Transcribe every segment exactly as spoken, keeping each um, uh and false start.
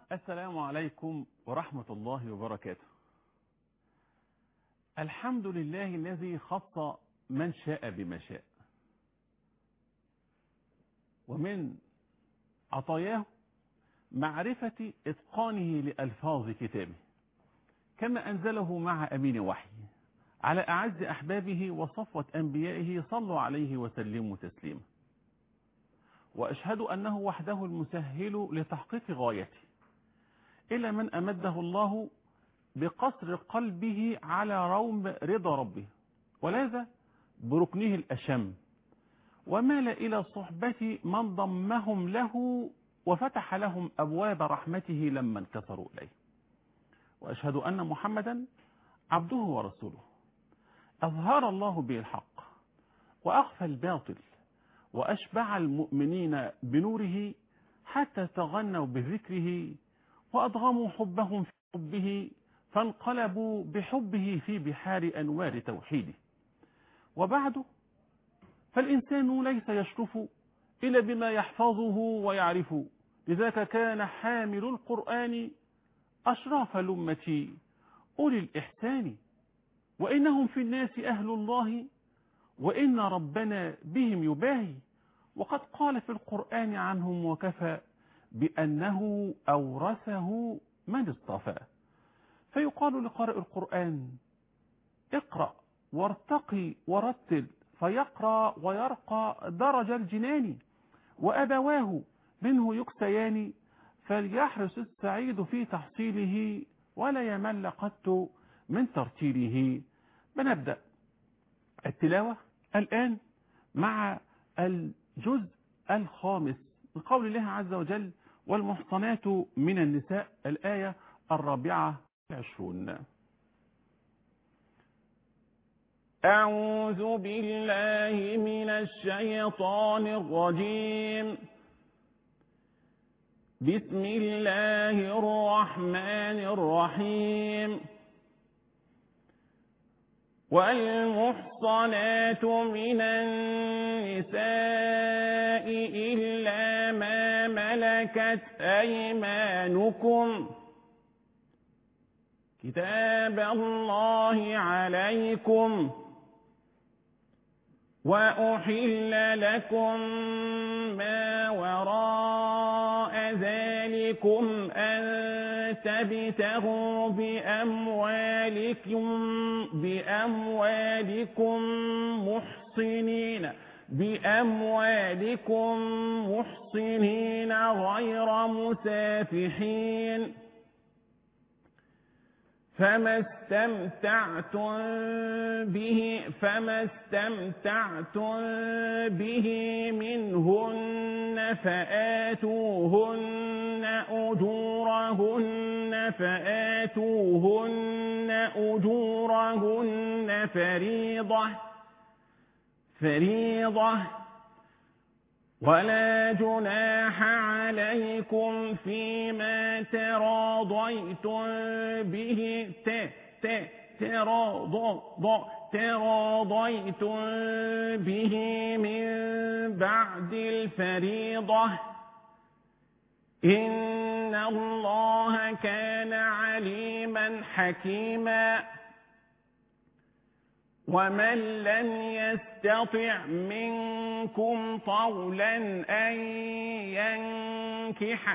السلام عليكم ورحمة الله وبركاته. الحمد لله الذي خص من شاء بما شاء، ومن عطاياه معرفة إتقانه لألفاظ كتابه، كما أنزله مع أمين وحي على أعز أحبابه وصفوة أنبيائه، صلوا عليه وسلموا تسليما. وأشهد أنه وحده المسهل لتحقيق غايته، إلى من أمده الله بقصر قلبه على روم رضا ربه، ولاذ بركنه الأشم، ومال إلى صحبة من ضمهم له وفتح لهم أبواب رحمته لما انكسروا إليه. وأشهد أن محمدا عبده ورسوله، أظهر الله به الحق وأخفى الباطل، وأشبع المؤمنين بنوره حتى تغنوا بذكره، وأضغموا حبهم في حبه، فانقلبوا بحبه في بحار أنوار توحيده. وبعد، فالإنسان ليس يشرف إلا بما يحفظه ويعرف، لذاك كان حامل القرآن أشراف الأمة أولي الإحسان، وإنهم في الناس أهل الله، وإن ربنا بهم يباهي، وقد قال في القرآن عنهم وكفى بأنه أورثه من اصطفى. فيقال لقارئ القرآن: اقرأ وارتقي ورتل، فيقرأ ويرقى درج الجنان، وأبواه منه يكسيان، فليحرص السعيد في تحصيله، ولا يمل قط من ترتيله. بنبدأ التلاوة الآن مع الجزء الخامس من قول الله عز وجل: والمحصنات من النساء، الآية الرابعة والعشرون. أعوذ بالله من الشيطان الرجيم. بسم الله الرحمن الرحيم. والمحصنات من النساء إلا ما ملكت أيمانكم كتاب الله عليكم، وأحل لكم ما وراء ذلكم أن تبتغوا بأموالكم بأموالكم محصنين بأموالكم محصنين غير مسافحين، فما استمتعتم به فما استمتعتم به منهن فآتوهن أجورهن فآتوهن أجورهن فريضة فريضة ولا جناح عليكم فيما تراضيتم به ت ت تراضيتم به من بعد الفريضة، إن الله كان عليما حكيما. ومن لم يستطع منكم طولا أن ينكح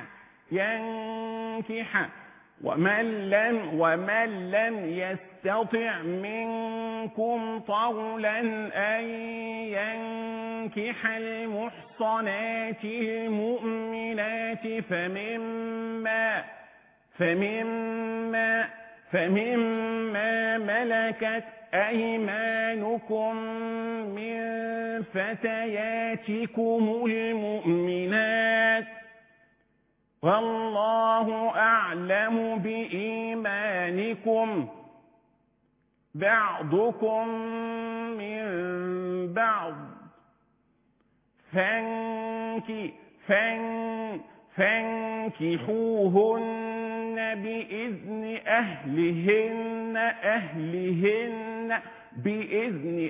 ينكح ومن لم ومن لم يستطع منكم طولا أن ينكح المحصنات المؤمنات فمما فمما فمما ملكت أيمانكم من فتياتكم المؤمنات، والله أعلم بإيمانكم، بعضكم من بعض، فانكي فان فانكحوهن بإذن أهلهن أهلهن بإذن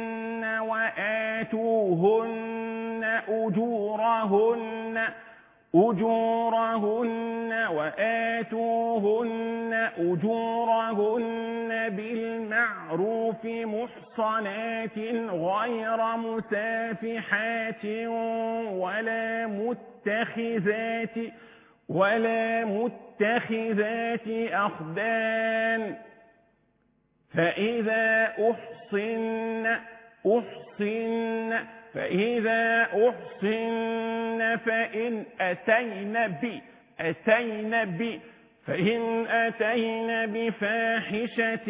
أهلهن وآتوهن أجورهن أجورهن وآتوهن أجورهن بالمعروف محصنات غير مسافحات ولا متخذات ولا متخذات أخدان فإذا أحصن أحصن فإذا أحصن فإن أتين ب أتين ب فإن أتين بفاحشة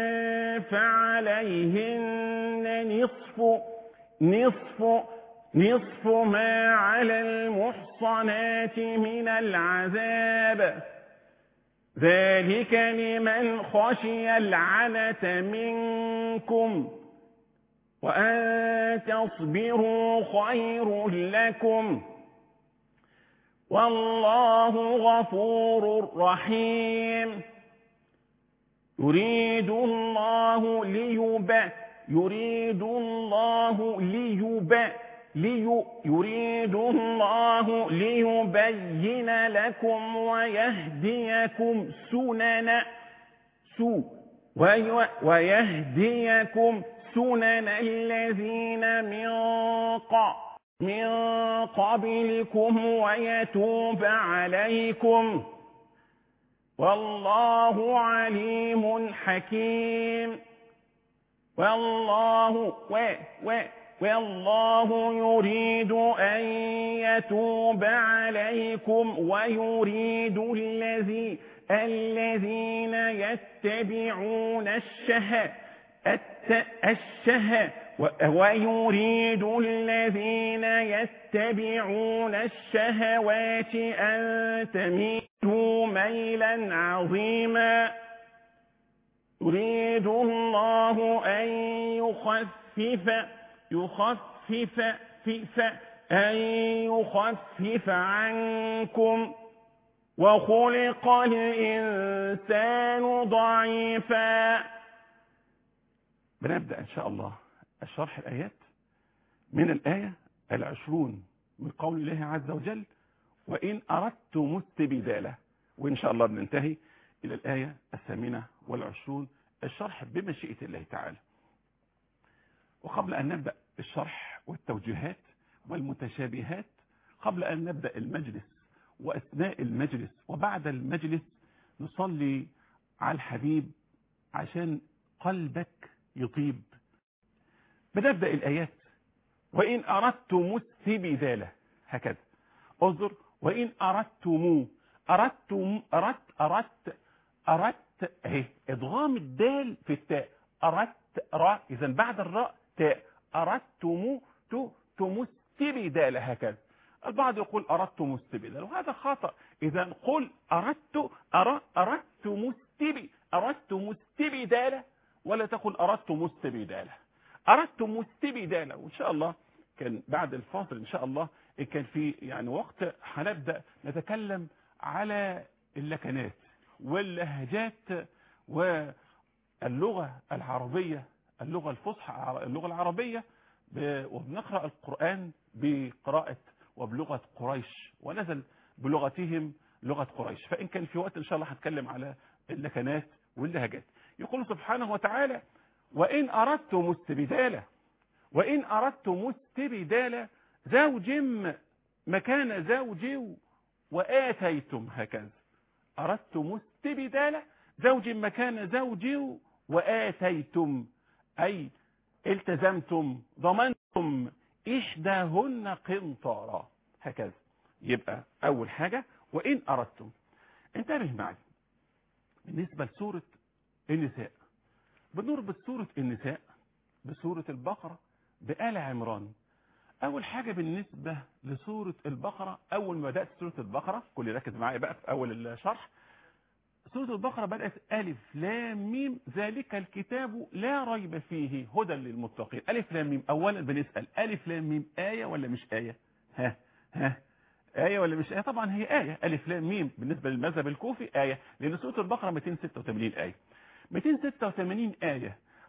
فعليهن نصف نصف نصف ما على المحصنات من العذاب ذلك لمن خشي العنة منكم وأن تصبروا خير لكم والله غفور رحيم يريد الله ليب يريد الله ليب لي يريد الله ليبين لكم ويهديكم سنن سو ويهديكم سنن الذين من من قبلكم ويتوب عليكم والله عليم حكيم والله و و والله يريد أن يتوب عليكم ويريد الذي الذين يتبعون الشهوات الشهوات ويريد الذين يتبعون الشهوات أن تميلوا ميلا عظيما يريد الله أن يخفف يخفف فف أن يخفف عنكم وخلق الإنسان ضعيفا. بنبدأ إن شاء الله الشرح الآيات من الآية العشرون من قول الله عز وجل وإن أردتم استبداله، وإن شاء الله بننتهي إلى الآية الثامنة والعشرون الشرح بمشيئة الله تعالى. وقبل أن نبدأ الشرح والتوجيهات والمتشابهات، قبل أن نبدأ المجلس وأثناء المجلس وبعد المجلس نصلي على الحبيب عشان قلبك يطيب. بنبدأ الآيات وإن أردتم استبداله هكذا انظر وإن أردتم أردتم أردت أردت أردت اهي إدغام الدال في التاء أردت راء، إذا بعد الراء تاء أردتم تم استبدال هكذا. البعض يقول أردت مستبدال وهذا خطأ. إذا قل أردت أرى أردت مستبي أردت مستبدال ولا تقل أردت مستبدال. أردت مستبدال. وإن شاء الله كان بعد الفاصل إن شاء الله كان في يعني وقت هنبدأ نتكلم على اللكنات واللهجات واللغة العربية اللغة الفصحى اللغة العربية، وبنقرأ القرآن بقراءة وبلغة قريش ونزل بلغتهم لغة قريش. فإن كان في وقت إن شاء الله هتكلم على اللكنات واللهجات. يقول سبحانه وتعالى وإن أردتم استبدالا وإن أردتم استبدالا زوج مكان زوج وآتيتم هكذا أردتم استبدالا زوج مكان زوج وآتيتم أي التزمتم ضمنتم إحداهن قنطارا هكذا. يبقى أول حاجة وإن أردتم. انتبه معي بالنسبة لسورة النساء، بنربط سورة النساء بسورة البقرة بآل عمران. أول حاجة بالنسبة لسورة البقرة، أول ما بدأت سورة البقرة كل ركز معايا بقى في أول الشرح. سورة البقرة بدأت ألف لام ميم ذلك الكتاب لا ريب فيه هدى للمتقين. ألف لام ميم. أولا بنسأل ألف لام ميم آية ولا مش آية؟ ها ها آية ولا مش آية؟ طبعا هي آية. ألف لام ميم بالنسبة للمذهب الكوفي آية، لأن سورة البقرة مئتين وستة وثمانين آية. مئتين وستة وثمانين آية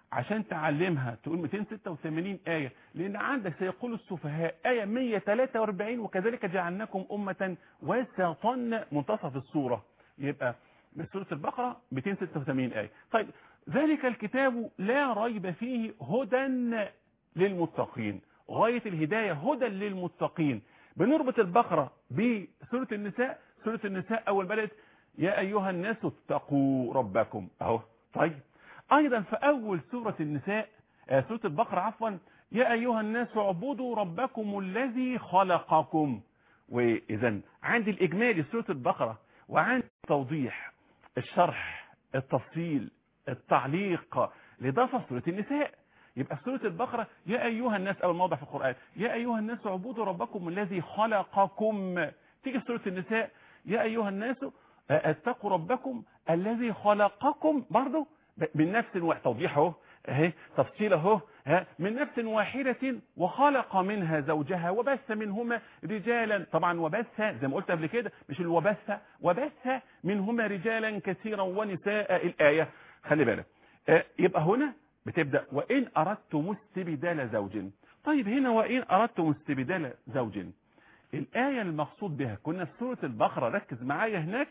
عشان تعلمها تقول مئتين وستة وثمانين آية، لأن عندك سيقول السفهاء آية مئة وثلاثة وأربعين وكذلك جعلناكم أمة وسطا منتصف السورة، يبقى من سورة البقرة مئتين وستة وثمانين آية. طيب ذلك الكتاب لا ريب فيه هدى للمتقين، غاية الهداية هدى للمتقين. بنربط البقرة بسورة النساء. سورة النساء أول بدأت يا أيها الناس اتقوا ربكم أهو. طيب أيضا في أول سورة النساء آه سورة البقرة عفوا يا أيها الناس اعبدوا ربكم الذي خلقكم. وإذا عندي الإجمالي سورة البقرة، وعندي توضيح الشرح التفصيل التعليق لإضافة سورة النساء. يبقى في سورة البقرة يا أيها الناس أول موضع في القرآن يا أيها الناس اعبدوا ربكم الذي خلقكم. تيجي في سورة النساء يا أيها الناس اتقوا ربكم الذي خلقكم برضه من نفس واحدة. توضيح اهو اهي تفصيل اهو من نفس واحدة وخلق منها زوجها وبث منهما رجالا. طبعا وبث زي ما قلت قبل كده مش الوبث، وبث منهما رجالا كثيرا ونساء الآية. خلي بالك يبقى هنا بتبدأ وإن أردتم استبدال زوج. طيب هنا وإن أردتم استبدال زوج الآية المقصود بها كنا في سورة البقرة، ركز معايا هناك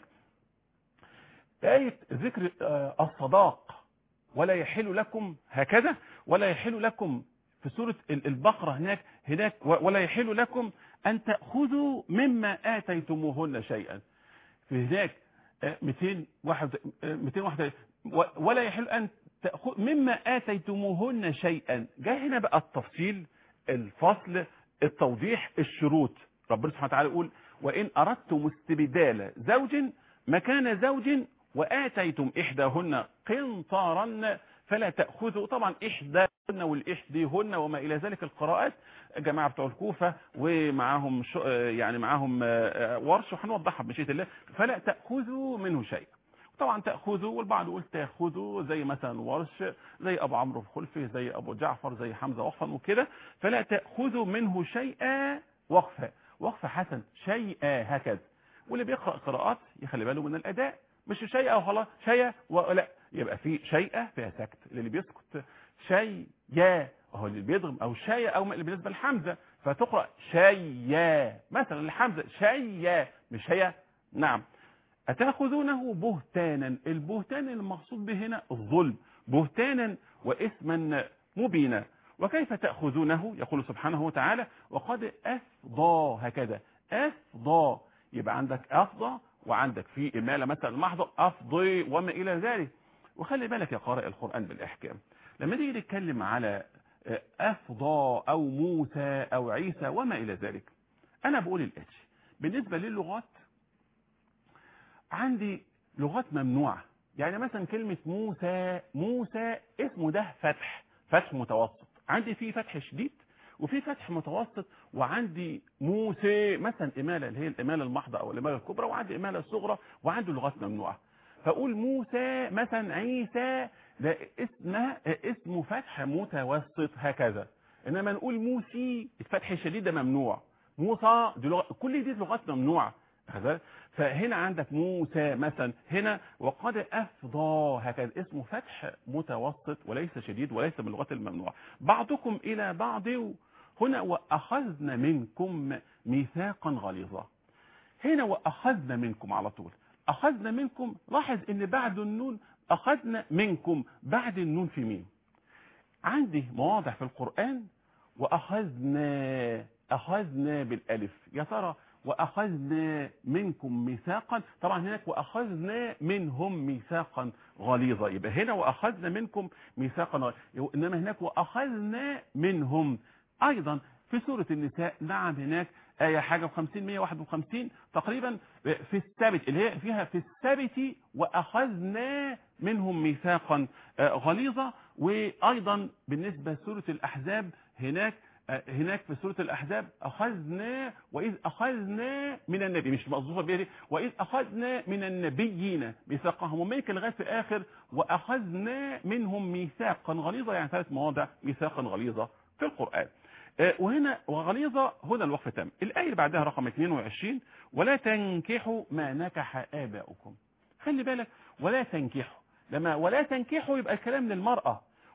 آية ذكر الصداق ولا يحل لكم هكذا، ولا يحل لكم في سورة البقرة هناك هناك ولا يحل لكم أن تأخذوا مما آتيتموهن شيئا. في هناك مئتين وواحد ولا يحل أن تأخذ مما آتيتموهن شيئا. جاء هنا بقى التفصيل الفصل التوضيح الشروط. ربنا سبحانه وتعالى يقول وإن أردتم استبدال زوج مكان زوج وآتيتم إحداهن قنطارا فلا تأخذوا. طبعا إحداهن والإحديهن وما إلى ذلك القراءات جماعة بتوع الكوفة ومعاهم يعني معاهم ورش وهنوضحها بمشيئة الله. فلا تأخذوا منه شيء. طبعا تأخذوا والبعض يقول تأخذوا زي مثلا ورش زي أبو عمرو الخلفي زي أبو جعفر زي حمزة وقفا وكده. فلا تأخذوا منه شيئا وقفا وقفا حسن شيئا هكذا. واللي بيقرأ قراءات يخلي باله من الأداء مش شيئا وخلاص شيئا ولا يبقى في شيئا فيها سكت. اللي بيسكت شيئا هو اللي بيضغم او شيئا او بالنسبة لحمزة فتقرأ شيئا مثلا لحمزة شيئا مش هي. نعم أتأخذونه بهتانا. البهتان المقصود به هنا الظلم بهتانا وإثما مبينا. وكيف تأخذونه يقول سبحانه وتعالى وقد أفضى هكذا أفضى. يبقى عندك أفضى وعندك في إمالة مثلا محضر أفضي وما إلى ذلك. وخلي بالك يا قارئ القرآن بالإحكام لما تيجي نتكلم على أفضى أو موسى أو عيسى وما إلى ذلك أنا بقول الآتي. بالنسبة للغات عندي لغات ممنوعة. يعني مثلا كلمة موسى موسى اسمه ده فتح فتح متوسط. عندي فيه فتح شديد وفي فتح متوسط. وعندي موسى مثلا إمالة اللي هي الإمالة المحضة أو الإمالة الكبرى وعندي إمالة الصغرى وعندي لغات ممنوعة. فأقول موسى مثلا عيسى ده اسمه اسمه فتح متوسط هكذا. إنما نقول موسي الفتح الشديد ده ممنوع. موسى دي لغة كل دي لغات ممنوعة. فهنا عندك موسى مثلا هنا وقد أفضى هكذا اسمه فتح متوسط وليس شديد وليس من اللغات الممنوعة. بعضكم إلى بعض هنا وأخذنا منكم ميثاقا غليظا. هنا وأخذنا منكم على طول أخذنا منكم. لاحظ ان بعد النون أخذنا منكم بعد النون في مين. عندي مواضع في القرآن وأخذنا أخذنا بالألف. يا ترى وأخذنا منكم ميثاقا طبعا هناك وأخذنا منهم ميثاقا غليظا. يبقى هنا وأخذنا منكم ميثاقا غليظا. إنما هناك وأخذنا منهم. أيضا في سورة النساء نعم هناك آية حاجة وخمسين مئة واحد وخمسين تقريبا في السبت اللي هي فيها في السبت وأخذنا منهم ميثاقا غليظا. وأيضا بالنسبة لسورة الأحزاب هناك هناك في سورة الأحزاب أخذنا وإذ أخذنا من النبي مش مقصودة بيه وإذ أخذنا من النبيين ميثاقهم ومنك لغاية في آخر وأخذنا منهم ميثاقا غليظا. يعني ثلاث مواضع ميثاقا غليظة في القرآن. وهنا وغليظة هنا الوقف تام. الآية اللي بعدها رقم اثنين وعشرين ولا تنكحوا ما نكح آباؤكم. خلي بالك ولا تنكحوا لما ولا تنكحوا يبقى الكلام للمرأة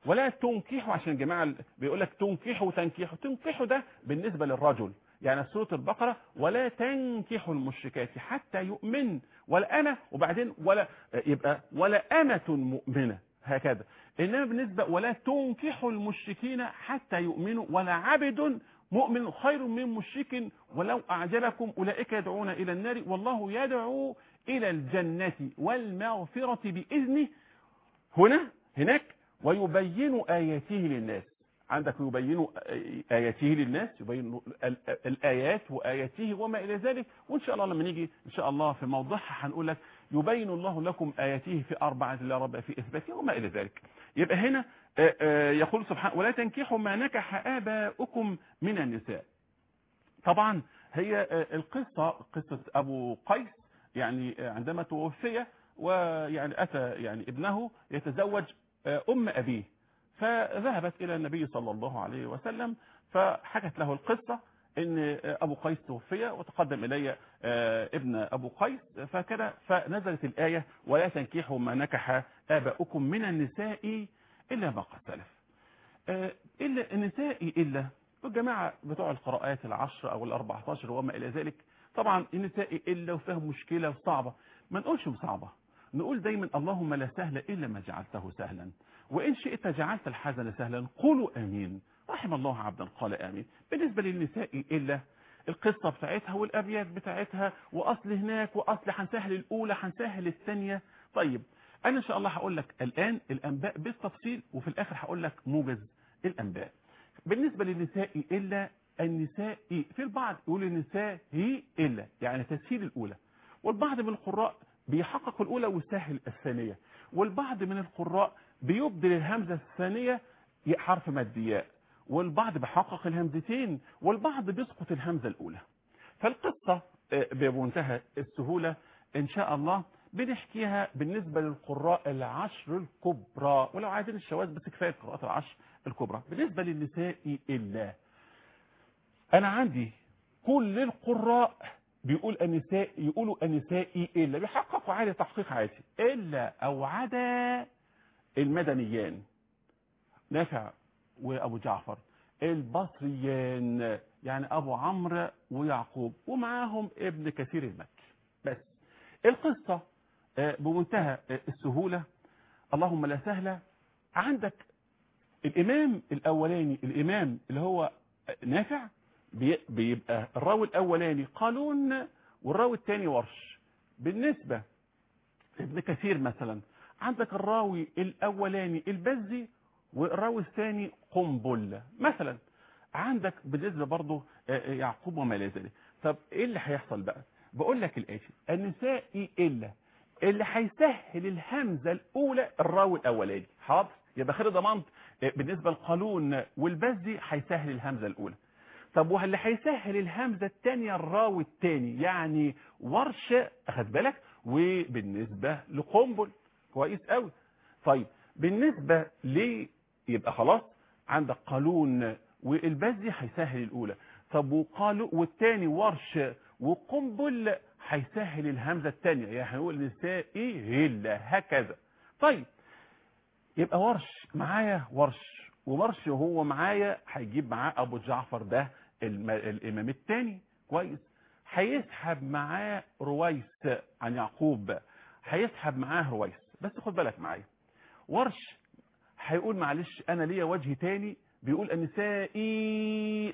ولا تنكحوا، عشان الجماعه بيقول لك تنكحوا وتنكحوا، تنكحوا ده بالنسبه للرجل، يعني سوره البقره ولا تنكحوا المشركات حتى يؤمن، ولا انا وبعدين ولا يبقى ولا امه مؤمنه هكذا. انما بالنسبه ولا تنكحوا المشركين حتى يؤمنوا، ولا عبد مؤمن خير من مشرك ولو اعجبكم اولئك يدعون الى النار والله يدعو الى الجنه والمغفره باذنه. هنا هناك ويبين آياته للناس، عندك يبين آياته للناس، يبين الآيات وآياته وما إلى ذلك. وإن شاء الله لما نيجي إن شاء الله في موضوعها هنقول لك يبين الله لكم آياته في أربعة لا رب في إثباته وما إلى ذلك. يبقى هنا يقول سبحانه ولا تنكحوا ما نكح آباؤكم من النساء. طبعا هي القصة قصة أبو قيس، يعني عندما توفي ويعني أتى يعني ابنه يتزوج أم أبيه، فذهبت إلى النبي صلى الله عليه وسلم فحكت له القصة إن أبو قيس توفي وتقدم إلي ابن أبو قيس فكذا، فنزلت الآية ولا تنكحوا ما نكح آباؤكم من النساء إلا ما قد سلف. إلا النساء إلا الجماعة بتوع القراءات العشر أو الأربعة عشر وما إلى ذلك، طبعا النساء إلا وفيهم مشكلة وصعبة، ما نقولش صعبة، نقول دايما اللهم لا سهل إلا ما جعلته سهلا وإن شئت جعلت الحزن سهلا قولوا آمين. رحم الله عبدا قال آمين. بالنسبة للنساء إلا القصة بتاعتها والأبيات بتاعتها وأصل هناك وأصل هنسهل الأولى هنسهل الثانية. طيب أنا إن شاء الله هقول لك الآن الأنباء بالتفصيل وفي الآخر هقول لك موجز الأنباء. بالنسبة للنساء إلا النساء في البعض يقول النساء هي إلا يعني تسهيل الأولى، والبعض من القراء بيحقق الأولى ويسهل الثانية، والبعض من القراء بيبدل الهمزة الثانية حرف مادياء، والبعض بيحقق الهمزتين، والبعض بيسقط الهمزة الأولى. فالقصة بمنتهى السهولة إن شاء الله بنحكيها بالنسبة للقراء العشر الكبرى، ولو عايزين الشواذ بس كفاية القراءات العشر الكبرى. بالنسبة للنساء إلا أنا عندي كل القراء بيقول النساء يقولوا النساء إلا بيحققوا عادي تحقيق عادي إلا أو عدا المدنيان نافع وأبو جعفر، البصريان يعني أبو عمرو ويعقوب ومعاهم ابن كثير المكي. بس القصة بمنتهى السهولة اللهم لا سهلة. عندك الإمام الأولاني الإمام اللي هو نافع بيبقى الراوي الأولاني قالون والراوي الثاني ورش. بالنسبة ابن كثير مثلا عندك الراوي الأولاني البزي والراوي الثاني قنبل مثلا. عندك بالنسبة برضه يعقوب وما إلى ذلك. طب إيه اللي هيحصل بقى؟ بقول لك الآتي النساء إلا اللي هيسهل الهمزة الأولى الراوي الأولاني. حاضر يبقى خير ضمانت بالنسبة للقالون والبزي هيسهل الهمزة الأولى. طب واللي هيسهل الهمزة الثانية الراوي الثاني يعني ورش أخد بالك، وبالنسبة لقنبل كويس قوي. طيب بالنسبة ليه يبقى خلاص عندك قالون والبزي هيسهل الأولى. طب وقالوا والثاني ورش وقنبل هيسهل الهمزة الثانية يعني هنقول نساء إيه إلا هكذا. طيب يبقى ورش معايا ورش وورش وهو معايا هيجيب معاه أبو جعفر ده الإمام الثاني كويس، هيسحب معاه رويس عن يعقوب هيسحب معاه رويس. بس خد بالك معايا ورش هيقول معلش أنا ليا وجه تاني بيقول النسائي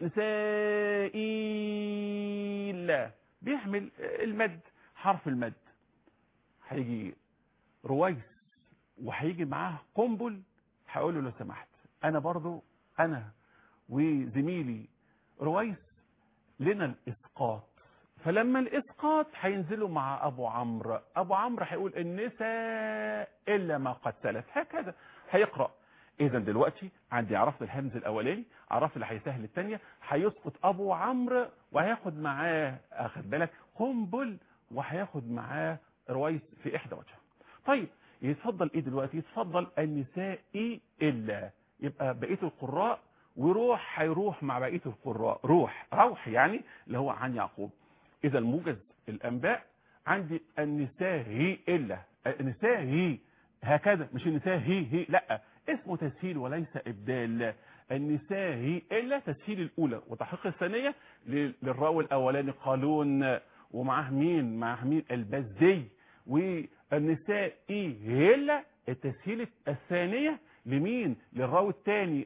نسائي لا بيحمل المد حرف المد. هيجي رويس وهيجي معاه قنبل هقول له لو سمحت أنا برضو أنا وزميلي رويس لنا الإسقاط، فلما الإسقاط هينزلوا مع أبو عمرو أبو عمرو هيقول النساء إلا ما قد سلف هكذا هيقرأ. إذا دلوقتي عندي عرفت الهمز الأولاني عرفت اللي هيسهل الثانية هيسقط أبو عمرو وهياخد معاه أخد بالك قنبل وهياخد معاه رويس في إحدى وجه. طيب يتفضل إيه دلوقتي؟ يتفضل النساء إلا يبقى بقية القراء وروح هيروح مع بقية القراء روح روح يعني اللي هو عن يعقوب. إذا موجز الأنباء عندي النساء هي إلا النساء هي هكذا مش النساء هي هي لا اسمه تسهيل وليس إبدال. النساء هي إلا تسهيل الأولى وتحقيق الثانية للراوي الأولاني قالون، ومعاه مين؟ معاه مين؟ البزي. والنساء هي إلا التسهيل الثانية لمين؟ للراوي الثاني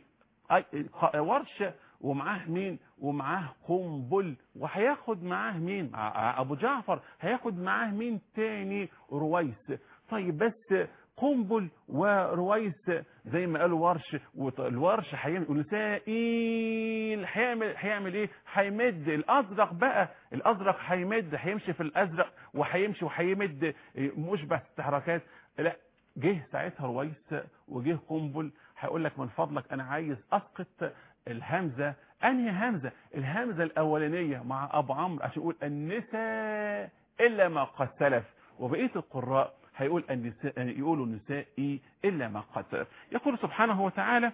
ورش، ومعاه مين؟ ومعاه قنبل. وهياخد معاه مين؟ مع ابو جعفر. هياخد معاه مين تاني؟ رويس. طيب بس قنبل ورويس زي ما قالوا ورش، والورش هيعمل نسائي هيعمل هيعمل ايه؟ هيمد الازرق بقى، الازرق هيمد، هيمشي في الازرق وهيمشي وهيمد مشبه استحراكات. لا، جه ساعتها رويس وجه قنبل هيقول لك من فضلك انا عايز اسقط الهمزه. انهي همزه؟ الهمزه الاولانيه مع ابو عمرو عشان يقول النساء الا ما قد سلف، وبقيه القراء هيقول النساء يقولوا النساء الا ما قد سلف. يقول سبحانه وتعالى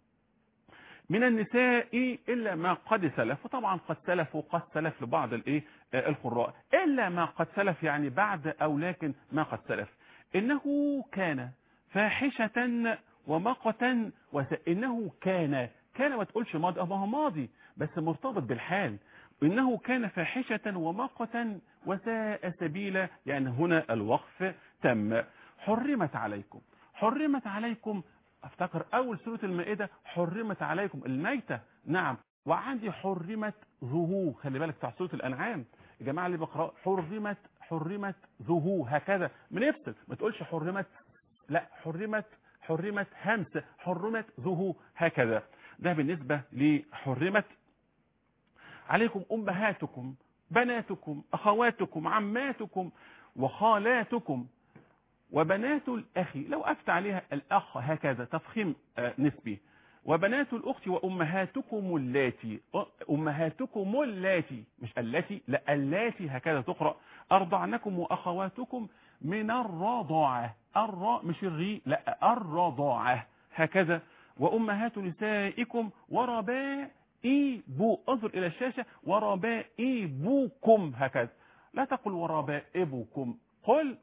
من النساء الا ما قد سلف، وطبعا قد سلف وقد سلف لبعض الايه القراء. الا ما قد سلف يعني بعد او لكن ما قد سلف. انه كان فاحشه ومقتا وس... انه كان كان ما تقولش ماضي، اه ما هو ماضي بس مرتبط بالحال. انه كان فاحشه ومقتا وساء سبيلا، يعني هنا الوقف تم. حرمت عليكم، حرمت عليكم، افتكر اول سوره المائده حرمت عليكم الميته، نعم. وعندي حرمت ذهو، خلي بالك بتاع سوره الانعام يا جماعه اللي بقرا، حرمت حرمت ذهو هكذا بنفصل، ما تقولش حرمت، لا حرمت حرمت همس، حرمت ذهو هكذا. ده بالنسبه لحرمت عليكم امهاتكم بناتكم اخواتكم عماتكم وخالاتكم وبنات الاخ، لو أفت عليها الاخ هكذا تفخيم نسبي، وبنات الاخت وامهاتكم اللاتي، امهاتكم اللاتي مش اللاتي، لا اللاتي هكذا تقرا، ارضعنكم واخواتكم من الرضاعه، الراء مش الري، لا الرضاعه هكذا، وامهات نسائكم وربائبو، انظر الى الشاشه، وربائبوكم هكذا، لا تقل وربائبكم، قل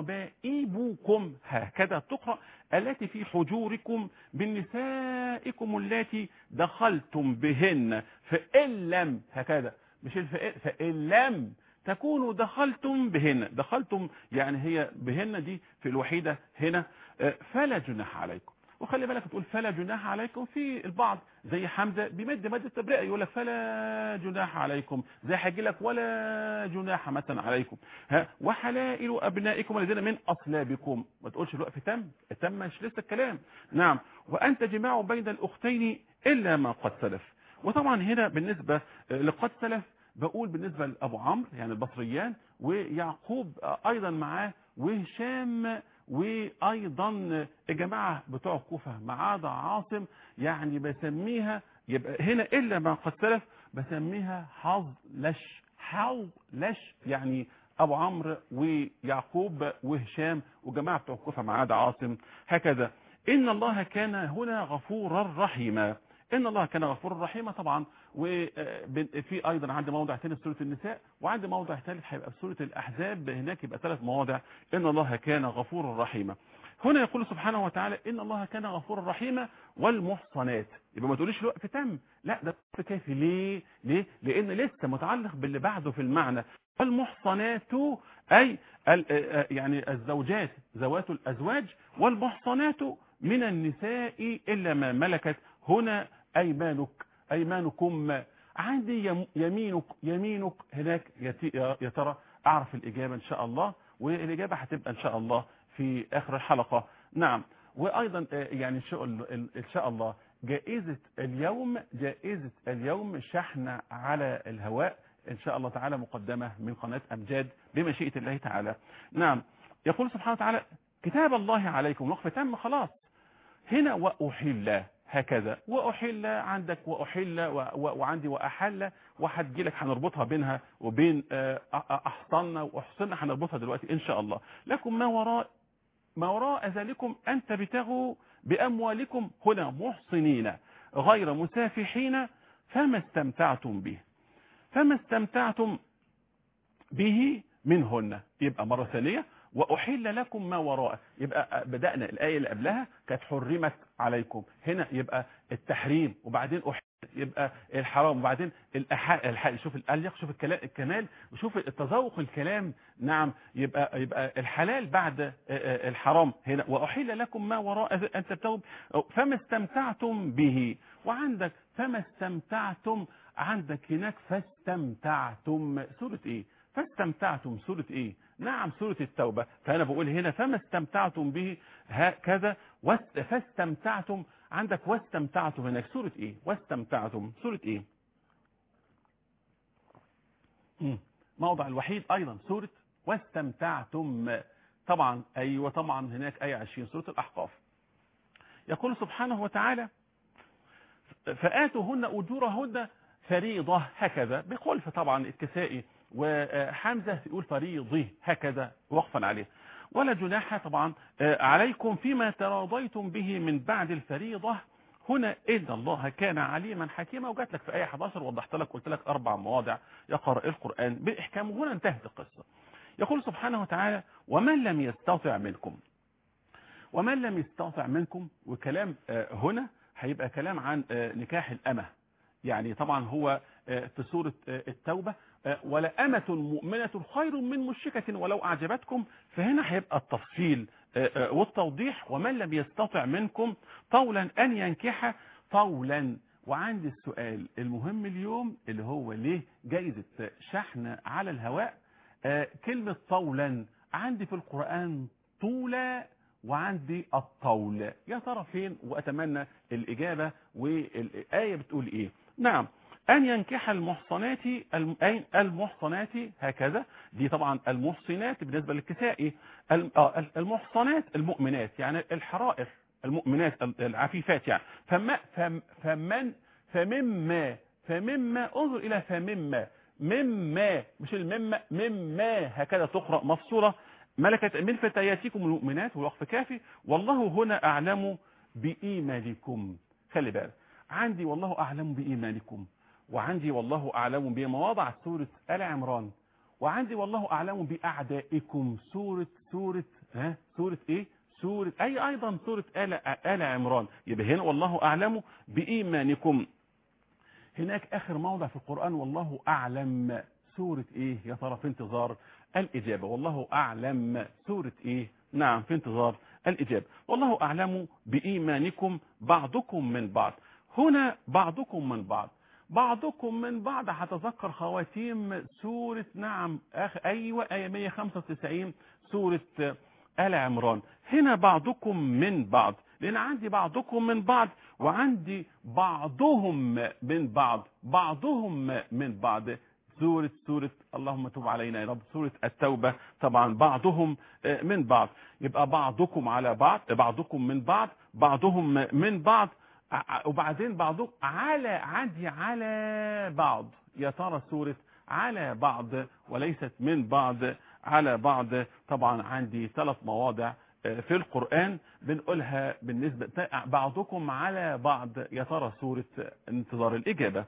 وربائبكم هكذا تقرأ، التي في حجوركم من نسائكم اللاتي دخلتم بهن فإن لم هكذا، مش الفئ فإن لم تكونوا دخلتم بهن، دخلتم يعني هي بهن دي في الوحيدة هنا، فلا جناح عليكم. وخلي بالك تقول فلا جناح عليكم، في البعض زي حمزه بيمد مد التبرئه يقول لك فلا جناح عليكم، زي هيجي لك ولا جناح مثلا عليكم، ها وحلائل ابنائكم الذين من اصلابكم، ما تقولش الوقف تم، تم مش لسه الكلام، نعم. وان تجمعوا بين الاختين الا ما قد سلف. وطبعا هنا بالنسبه لقد سلف بقول بالنسبه لابو عمرو يعني البصريان، ويعقوب ايضا معاه، وهشام، وايضا الجماعه بتوع الكوفه ما عدا عاصم، يعني بسميها يبقى هنا الا ما قد سلف بسميها حظلش، حظلش يعني ابو عمرو ويعقوب وهشام وجماعه بتوع الكوفه ما عدا عاصم هكذا. ان الله كان هنا غفورا رحيما، ان الله كان غفورا رحيما. طبعا وفي ايضا عندي موضع ثاني في سوره النساء، وعندي موضع ثالث هيبقى في سوره الاحزاب، هناك يبقى ثلاث مواضع ان الله كان غفورا رحيما. هنا يقول سبحانه وتعالى ان الله كان غفورا رحيما والمحصنات، يبقى ما تقوليش الوقف تم، لا ده وقف كافي. ليه؟ ليه؟ لان لسه متعلق باللي بعده في المعنى. والمحصنات اي يعني الزوجات ذوات الازواج، والمحصنات من النساء الا ما ملكت، هنا ايمانك ايمانكم. عندي يمينك يمينك هناك، يا ترى اعرف الاجابه ان شاء الله، والاجابه هتبقى ان شاء الله في اخر الحلقه، نعم. وايضا يعني ان شاء الله جائزه اليوم، جائزه اليوم شحن على الهواء ان شاء الله تعالى، مقدمه من قناه امجاد بمشيئه الله تعالى، نعم. يقول سبحانه وتعالى كتاب الله عليكم، وقف تم خلاص. هنا واحل هكذا، واحل عندك واحل وعندي واحل، وهتجي لك هنربطها بينها وبين احصنا واحصنا، هنربطها دلوقتي ان شاء الله. لكم ما وراء ما وراء ذلكم ان تبتغوا باموالكم، هنا محصنين غير مسافحين فما استمتعتم به، فما استمتعتم به منهن، يبقى مرة ثانية وأحل لكم ما وراءه. يبقى بدأنا الآية اللي قبلها كانت حرمت عليكم، هنا يبقى التحريم وبعدين أحل يبقى الحرام وبعدين الحلال. شوف الأليق، شوف الكلام الكمال، وشوف التذوق الكلام. نعم، يبقى يبقى الحلال بعد الحرام هنا. وأحل لكم ما وراء أن تبتغوا فما استمتعتم به. وعندك فما استمتعتم، عندك هناك فاستمتعتم. سورة ايه؟ فاستمتعتم سورة ايه؟ نعم سورة التوبة. فأنا بقول هنا فما استمتعتم به هكذا، فاستمتعتم. عندك واستمتعتم هناك سورة ايه؟ واستمتعتم سورة ايه؟ مم. موضع الوحيد ايضا سورة واستمتعتم. طبعا ايوه طبعا هناك آية عشرين سورة الأحقاف. يقول سبحانه وتعالى فآتوهن أجورهن فريضة هكذا، بخلف طبعا الكسائي وحمزة يقول فريضي هكذا وقفا عليه. ولا جناح طبعا عليكم فيما تراضيتم به من بعد الفريضة هنا إن الله كان عليما حكيما. وجات لك في آية أحد عشر وضحت لك، قلت لك أربع مواضع يقرأ القرآن بإحكام، وهنا انتهت القصة. يقول سبحانه وتعالى ومن لم يستطع منكم، ومن لم يستطع منكم، وكلام هنا هيبقى كلام عن نكاح الأمة. يعني طبعا هو في سورة التوبة ولا أمة مؤمنة خير من مشركة ولو أعجبتكم، فهنا هيبقى التفصيل والتوضيح. ومن لم يستطع منكم طولا أن ينكح طولا. وعندي السؤال المهم اليوم اللي هو ليه جايزة شحن على الهواء، كلمة طولا عندي في القرآن طولا وعندي الطول، يا ترى فين؟ وأتمنى الإجابة. والآية بتقول إيه؟ نعم أن ينكح المحصنات المحصنات هكذا، دي طبعا المحصنات بالنسبة للكسائي، المحصنات المؤمنات يعني الحرائر المؤمنات العفيفات يعني. فما فمن فمما فمما انظر إلى فمما مما مش المما مما هكذا تقرأ مفصولة ملكت من فتياتكم المؤمنات والوقف كافي. والله هنا أعلم بإيمانكم. خلي بالك عندي والله أعلم بإيمانكم، وعندي والله أعلم بمواضع سورة آل عمران، وعندي والله أعلم بأعدائكم سورة سورة ها سورة إيه؟ سورة أي أيضا سورة آل آل عمران. يبقى هنا والله أعلم بإيمانكم. هناك آخر موضع في القرآن والله أعلم سورة إيه؟ يا ترى في انتظار الإجابة. والله أعلم سورة إيه؟ نعم في انتظار الإجابة. والله أعلم بإيمانكم بعضكم من بعض. هنا بعضكم من بعض، بعضكم من بعض هتذكر خواتيم سورة نعم أخ أيوة آية مية وخمسة وتسعين سورة آل عمران. هنا بعضكم من بعض، لأن عندي بعضكم من بعض وعندي بعضهم من بعض، بعضهم من بعض سورة سورة اللهم تب علينا يا رب سورة التوبة. طبعا بعضهم من بعض، يبقى بعضكم على بعض، بعضكم من بعض، بعضهم من بعض، وبعدين بعضهم على عندي على بعض. يا ترى سورة على بعض وليست من بعض، على بعض. طبعا عندي ثلاث مواضع في القرآن بنقولها بالنسبة بعضكم على بعض. يا ترى سورة انتظار الإجابة.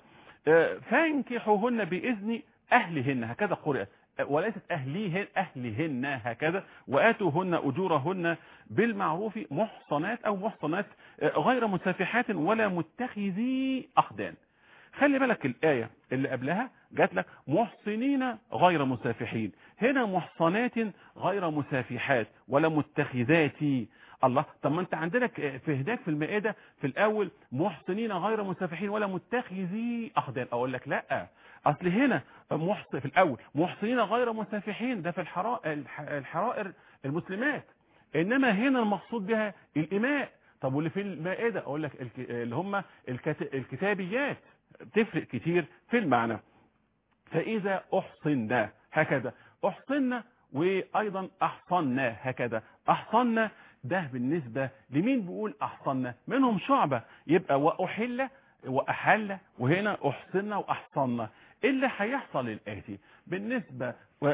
فانكحوهن بإذن أهلهن هكذا قرأت، وليست أهليهن أهلهن هكذا. وآتوهن أجورهن بالمعروف محصنات أو محصنات غير مسافحات ولا متخذي أخدان. خلي بالك الآية اللي قبلها جات لك محصنين غير مسافحين، هنا محصنات غير مسافحات ولا متخذات. الله، طب ما انت عندك في هداك في المائدة في الأول محصنين غير مسافحين ولا متخذي أخدان. أقول لك لا، أصل هنا محصن في الأول محصنين غير مسافحين ده في الحرائر, الحرائر المسلمات، إنما هنا المقصود بها الإماء. طب واللي في المائدة أقول لك اللي هم الكتابيات، تفرق كتير في المعنى. فإذا أحصنا هكذا أحصنا، وأيضا أحصنا هكذا أحصنا. ده بالنسبة لمين بيقول أحصنا؟ منهم شعبة. يبقى وأحل وأحل، وهنا أحصنا وأحصنا. اللي هيحصل الآتي بالنسبة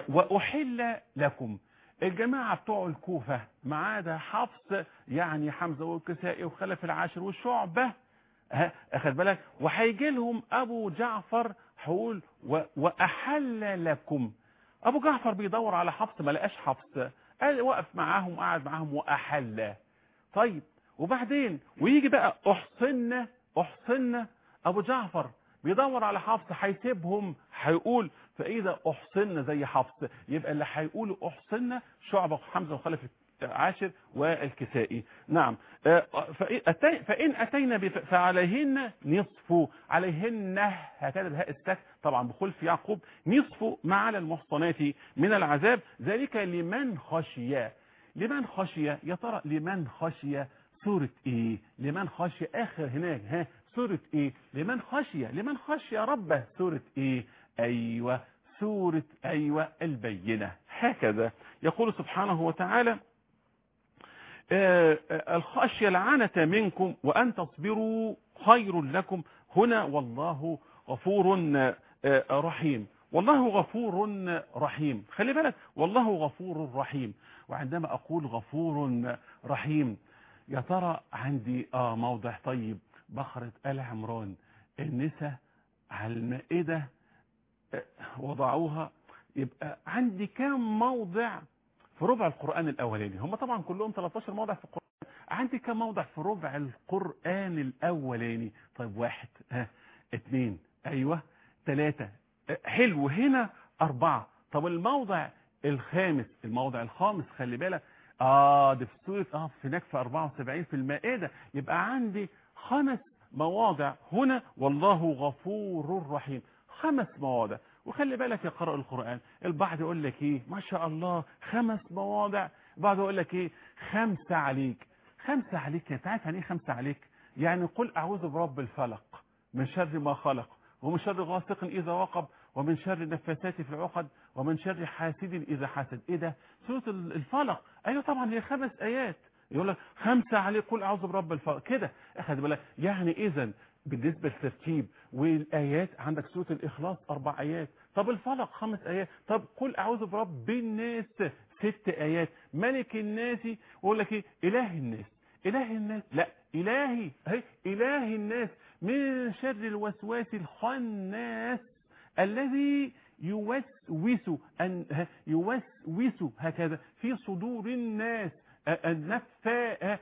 وأحل لكم، الجماعة بتوع الكوفة ما عدا حفص يعني حمزة والكسائي وخلف العاشر والشعبة، أخذ بالك، وهيجي لهم أبو جعفر حول وأحل لكم. أبو جعفر بيدور على حفص ما لقاش حفص، قال وقف معاهم وقعد معاهم وأحل. طيب وبعدين ويجي بقى أحصن أحصن أبو جعفر بيدور على حفص هيسيبهم هيقول فإذا أحصن زي حفص، يبقى اللي هيقولوا أحصن شعبة وحمزة وخلف عاشر والكسائي. نعم. فإن أتينا فعليهن نصف، عليهن هكذا بهاء السك طبعا بخلف يعقوب، نصف ما على المحصنات من العذاب، ذلك لمن خشي. لمن خشي يا ترى لمن خشي سورة ايه؟ لمن خشي اخر هناك ها سورة ايه؟ لمن خشي لمن خشي ربه سورة ايه؟ ايوه سورة ايوه البينة. هكذا يقول سبحانه وتعالى آه آه الخشية العنة منكم وأن تصبروا خير لكم، هنا والله غفور آه رحيم. والله غفور رحيم، خلي بالك والله غفور رحيم. وعندما أقول غفور رحيم يا ترى عندي آه موضع طيب بقرة آل عمران النساء على المائدة آه وضعوها، يبقى عندي كم موضع في ربع القرآن الأولاني؟ هم طبعا كلهم ثلاثة عشر موضع في القرآن، عندي كم موضع في ربع القرآن الأولاني؟ طيب واحد ها اثنين أيوة ثلاثة حلو، هنا أربعة. طب الموضع الخامس الموضع الخامس خلي بالك آه ده في سورة آه في هناك في أربعة وسبعين في المائدة، يبقى عندي خمس مواضع هنا والله غفور رحيم، خمس مواضع. وخلي بالك يا قارئ القرآن البعض يقول لك ايه ما شاء الله خمس مواضع، بعض يقول لك ايه خمسة عليك. خمسة عليك انت عارف يعني ايه خمسة عليك؟ يعني قل اعوذ برب الفلق من شر ما خلق ومن شر غاسق اذا وقب ومن شر النفاثات في العقد ومن شر حاسد اذا حسد. ايه ده؟ سورة الفلق. ايوه طبعا هي خمس ايات، يقول لك خمسة عليك قل اعوذ برب الفلق كده. اخد بالك يعني اذا بالنسبة للترتيب والآيات عندك سورة الإخلاص أربع آيات، طب الفلق خمس آيات، طب قل أعوذ برب الناس ست آيات، ملك الناس ويقول لك إيه إله الناس. إله الناس لا إلهي هي إله الناس من شر الوسواس الخناس الذي يوسوس أن يوسوس هكذا في صدور الناس النفا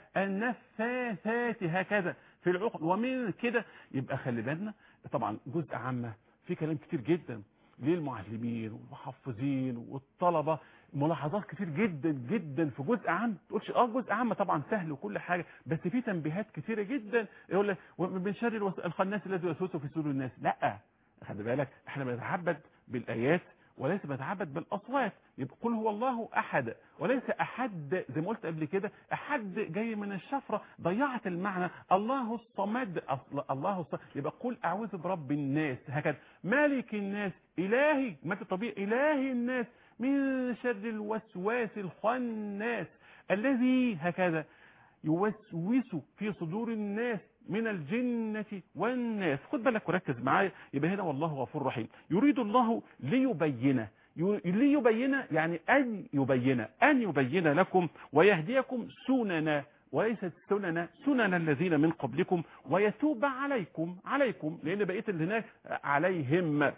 النفاثات هكذا في العقد ومن كده. يبقى خلي بالنا طبعا جزء عامة في كلام كتير جدا للمعلمين والمحفظين والطلبة، ملاحظات كتير جدا جدا في جزء عام. تقولش اه جزء عام طبعا سهل وكل حاجة، بس في تنبيهات كتيرة جدا يقول لك من شر الخناس الذي يوسوس في صدور الناس. لا خلي بالك احنا بنتعبد بالآيات وليس بنتعبد بالأصوات. يبقى قل هو الله أحد وليس أحد زي ما قلت قبل كده، أحد جاي من الشفرة ضيعت المعنى. الله الصمد الله الصمد، يبقى قل أعوذ برب الناس هكذا. مالك الناس إلهي ما طبيعي إله الناس من شر الوسواس الخناس الذي هكذا يوسوس في صدور الناس من الجنة والناس. خد بالك وركز معايا. يبقى هنا والله غفور رحيم. يريد الله ليبين ليبين يعني أن يبين أن يبين لكم ويهديكم سننا وليست سننا سنن الذين من قبلكم ويتوب عليكم عليكم لأن بقيت اللي هناك عليهم.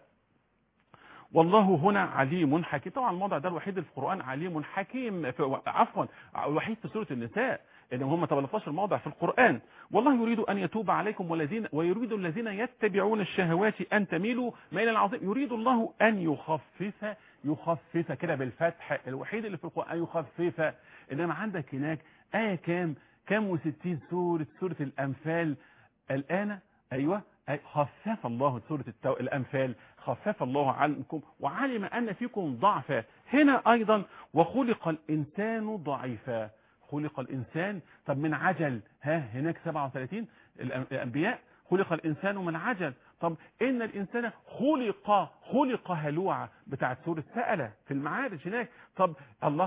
والله هنا عليم حكيم. طبعا الموضع ده الوحيد في القرآن عليم حكيم، عفوا الوحيد في سورة النساء ان هم ثلاثة عشر موضع في القرآن. والله يريد ان يتوب عليكم والذين ويريد الذين يتبعون الشهوات ان تميلوا ميلا عظيما. يريد الله ان يخفف يخفف كده بالفتح الوحيد اللي في القرآن يخفف. انما عندك هناك آية كام كام وستين سورة سورة الأنفال الآن ايوه خفف الله سورة التو... الأنفال خفف الله عنكم وعلم أن فيكم ضعفا. هنا أيضا وخلق الإنسان ضعيفا. خلق الإنسان طب من عجل ها هناك سبعة وثلاثين الأنبياء خلق الإنسان من عجل. طب إن الإنسان خلق خلق هلوعا بتاعت سورة سألة في المعارج هناك. طب الله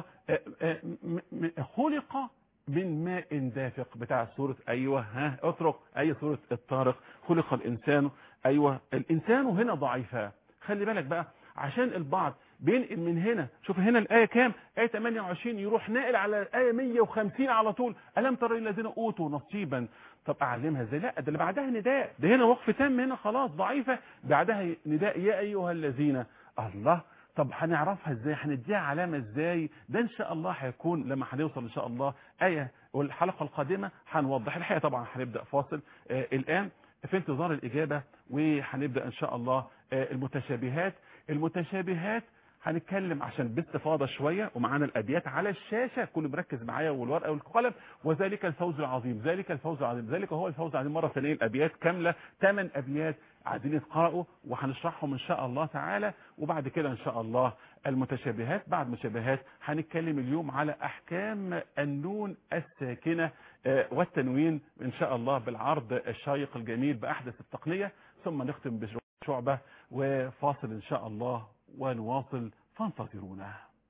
خلق من ماء دافق بتاع سورة ايوه ها اترك اي سورة الطارق. خلق الانسان ايوه الانسان هنا ضعيفا. خلي بالك بقى عشان البعض بينقل من هنا. شوف هنا الايه كام ايه ثمانية وعشرين يروح ناقل على الايه مية وخمسين على طول. الم ترى الذين اوتوا نصيبا. طب اعلمها ازاي؟ لا ده اللي بعدها نداء، ده هنا وقف تام هنا خلاص ضعيفه بعدها نداء يا ايها الذين. الله طب هنعرفها ازاي؟ هنديها علامة ازاي؟ ده ان شاء الله هيكون لما هنوصل ان شاء الله آية، والحلقة القادمة هنوضح. الحقيقة طبعا هنبدأ فاصل آه الآن في انتظار الإجابة، وهنبدأ ان شاء الله آه المتشابهات. المتشابهات هنتكلم عشان باستفاضة شوية، ومعانا الأبيات على الشاشة، كله مركز معايا والورقة والقلم. وذلك الفوز العظيم، ذلك الفوز العظيم، ذلك هو الفوز العظيم. مرة ثانية الأبيات كاملة، ثمان أبيات عايزين يتقرأوا وهنشرحهم إن شاء الله تعالى. وبعد كده إن شاء الله المتشابهات. بعد مشابهات هنتكلم اليوم على أحكام النون الساكنة والتنوين إن شاء الله بالعرض الشيق الجميل بأحدث التقنية، ثم نختم بشعبة وفاصل إن شاء الله ونواصل، فانتظرونا.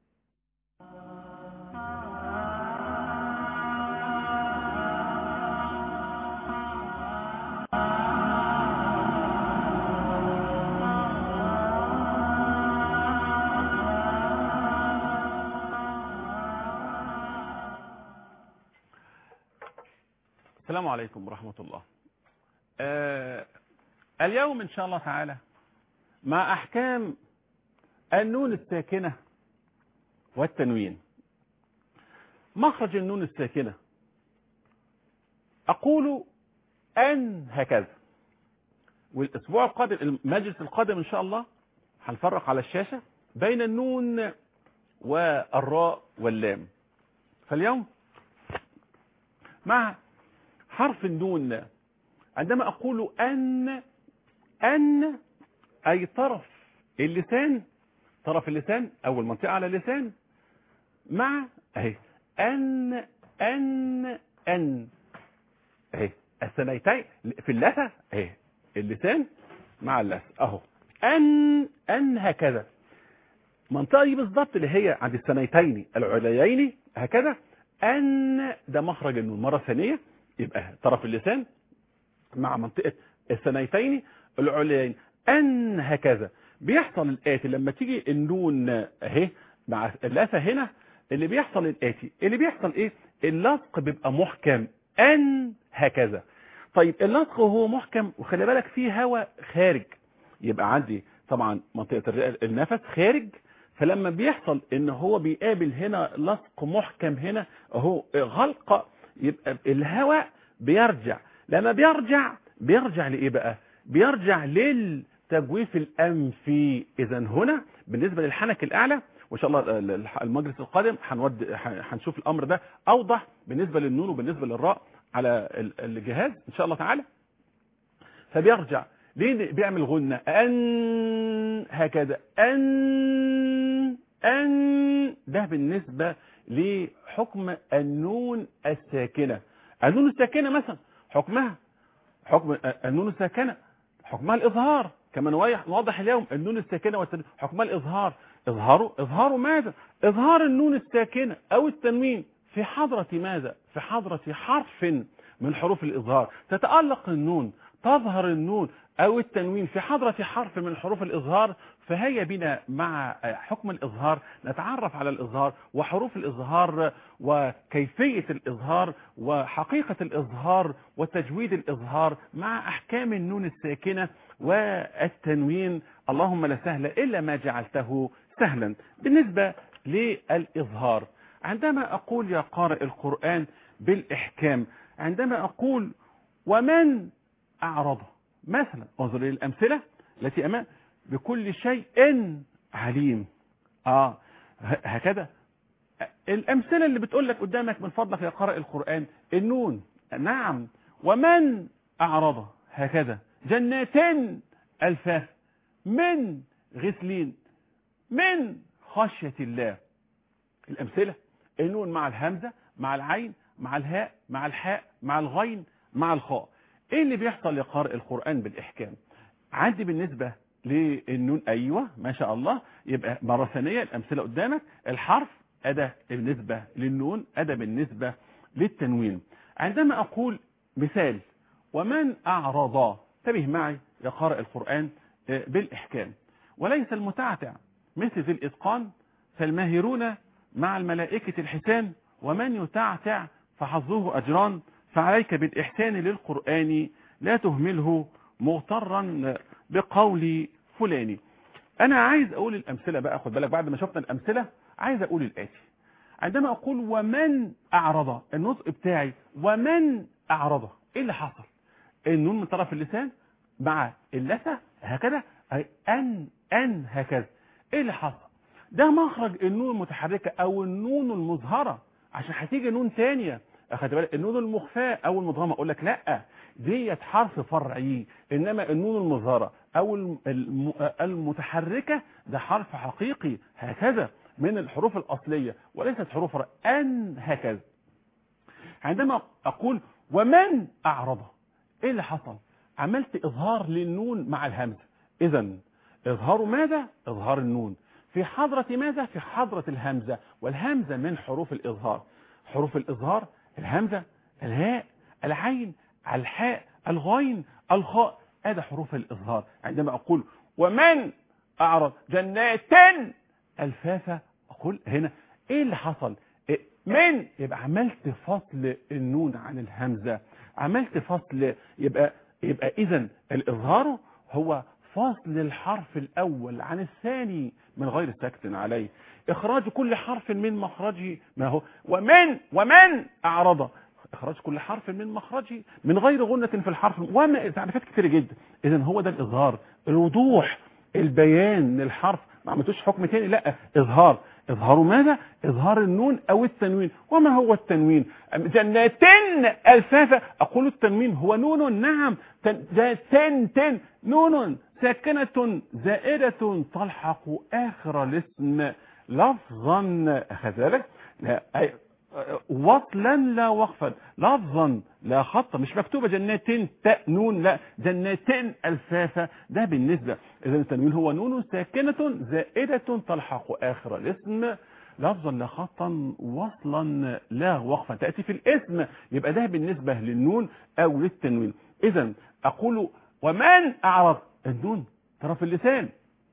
السلام عليكم ورحمة الله. آه اليوم إن شاء الله تعالى مع أحكام النون الساكنة والتنوين. مخرج النون الساكنة أقول أن هكذا، والأسبوع القادم المجلس القادم إن شاء الله هنفرق على الشاشة بين النون والراء واللام. فاليوم مع حرف النون، عندما أقول أن، أن أي طرف اللسان، طرف اللسان أول منطقة على اللسان، مع أهي أن أن أن أهي الثنيتين في اللثة، أهي اللسان مع اللثة أهو أن أن هكذا. منطقة دي بالضبط اللي هي عند الثنيتين العليين هكذا. أن ده مخرج النون. مرة ثانية يبقى طرف اللسان مع منطقة الثنيتين العليين أن هكذا. بيحصل الآتي لما تيجي النون اهي مع اللثة هنا، اللي بيحصل الآتي، اللي بيحصل ايه؟ اللصق بيبقى محكم أن هكذا. طيب اللصق وهو محكم وخلي بالك فيه هواء خارج، يبقى عندي طبعا منطقة النفس خارج، فلما بيحصل ان هو بيقابل هنا لصق محكم هنا اهو غلقة، يبقى الهواء بيرجع. لما بيرجع بيرجع لإيه بقى؟ بيرجع للتجويف الأنفي. إذا هنا بالنسبة للحنك الأعلى، وإن شاء الله المجلس القادم هنود هنشوف الأمر ده أوضح بالنسبة للنون وبالنسبة للراء على الجهاز إن شاء الله تعالى. فبيرجع ليه؟ بيعمل غنة أن هكذا، أن أن ده بالنسبة لحكم النون الساكنة. النون الساكنة مثلا حكمها حكم النون الساكنة حكمها الإظهار، كما نوضح اليوم النون الساكنة والتنوين حكمها الإظهار. إظهاره إظهاره ماذا؟ إظهار النون الساكنة أو التنوين في حضرة ماذا؟ في حضرة حرف من حروف الإظهار. تتألق النون، تظهر النون أو التنوين في حضرة حرف من حروف الإظهار. فهيا بنا مع حكم الإظهار نتعرف على الإظهار وحروف الإظهار وكيفية الإظهار وحقيقة الإظهار وتجويد الإظهار مع أحكام النون الساكنة والتنوين. اللهم لا سهل إلا ما جعلته سهلا. بالنسبة للإظهار، عندما أقول يا قارئ القرآن بالإحكام، عندما أقول ومن أعرض مثلا، انظر للأمثلة التي أمام، بكل شيء عليم. آه هكذا الأمثلة اللي بتقول لك قدامك من فضلك يا قارئ القرآن. النون نعم، ومن أعرض هكذا. جنات ألفاف، من غسلين، من خشية الله. الأمثلة النون مع الهمزة مع العين مع الهاء مع الحاء مع الغين مع الخاء. ايه اللي بيحصل لقارئ القرآن بالإحكام؟ عندي بالنسبة للنون ايوه ما شاء الله، يبقى مرة ثانية الأمثلة قدامك. الحرف أداة بالنسبة للنون، أداة بالنسبة للتنوين. عندما أقول مثال ومن أعرض، انتبه معي يا قارئ القرآن بالإحكام. وليس المتعتع مثل ذي الإتقان، فالماهرون مع الملائكة الحسان، ومن يتعتع فحظه أجران، فعليك بالإحسان للقرآن لا تهمله مغترا بقول فلان. انا عايز اقول الامثله بقى، خد بالك بعد ما شفنا الامثله عايز اقول الاتي. عندما اقول ومن اعرض، النطق بتاعي ومن اعرض، ايه اللي حصل؟ النون من طرف اللسان مع اللثه هكذا، اي ان ان هكذا. ايه اللي حصل؟ ده مخرج النون المتحركه او النون المظهره، عشان هتيجي نون ثانيه اخدت بالك، النون المخفاه او المدغمه، اقول لك لا ديت حرف فرعي، انما النون المظهره او المتحركه ده حرف حقيقي هكذا من الحروف الاصليه وليست حروف فرع. ان هكذا. عندما اقول ومن اعرض، ايه اللي حصل؟ عملت اظهار للنون مع الهمزه. اذا اظهار ماذا؟ اظهار النون في حضرة ماذا؟ في حضرة الهمزة، والهمزة من حروف الإظهار. حروف الإظهار الهمزة، الهاء، العين، الحاء، الغين، الخاء، هذا حروف الإظهار. عندما أقول ومن أعرض جنات الفافة، أقول هنا إيه اللي حصل؟ إيه؟ من يبقى عملت فصل النون عن الهمزة، عملت فصل، يبقى يبقى إذن الإظهار هو فصل الحرف الأول عن الثاني من غير سكت عليه، إخراج كل حرف من مخرجه. ما هو ومن ومن أعرض، إخراج كل حرف من مخرجه من غير غنة في الحرف، وما تعريفات كتير جدا. إذن هو ده الإظهار، الوضوح، البيان للحرف، ما عملتوش حكم تاني، لا إظهار. إظهار ماذا؟ إظهار النون أو التنوين. وما هو التنوين؟ جنات الفافة، أقول التنوين هو نون، نعم، تن تن نون ساكنة زائدة تلحق آخر الاسم لفظا، أخذ ذلك؟ لا وصلا لا وقفا، لفظا لا خطا، مش مكتوبة جنات تاء نون، لا جنات الفافة. ده بالنسبة، إذا التنوين هو نون ساكنة زائدة تلحق آخر الاسم لفظا لا خطا وصلا لا وقفا، تأتي في الاسم، يبقى ده بالنسبة للنون أو للتنوين. إذا أقول ومن أعرض، النون طرف اللسان،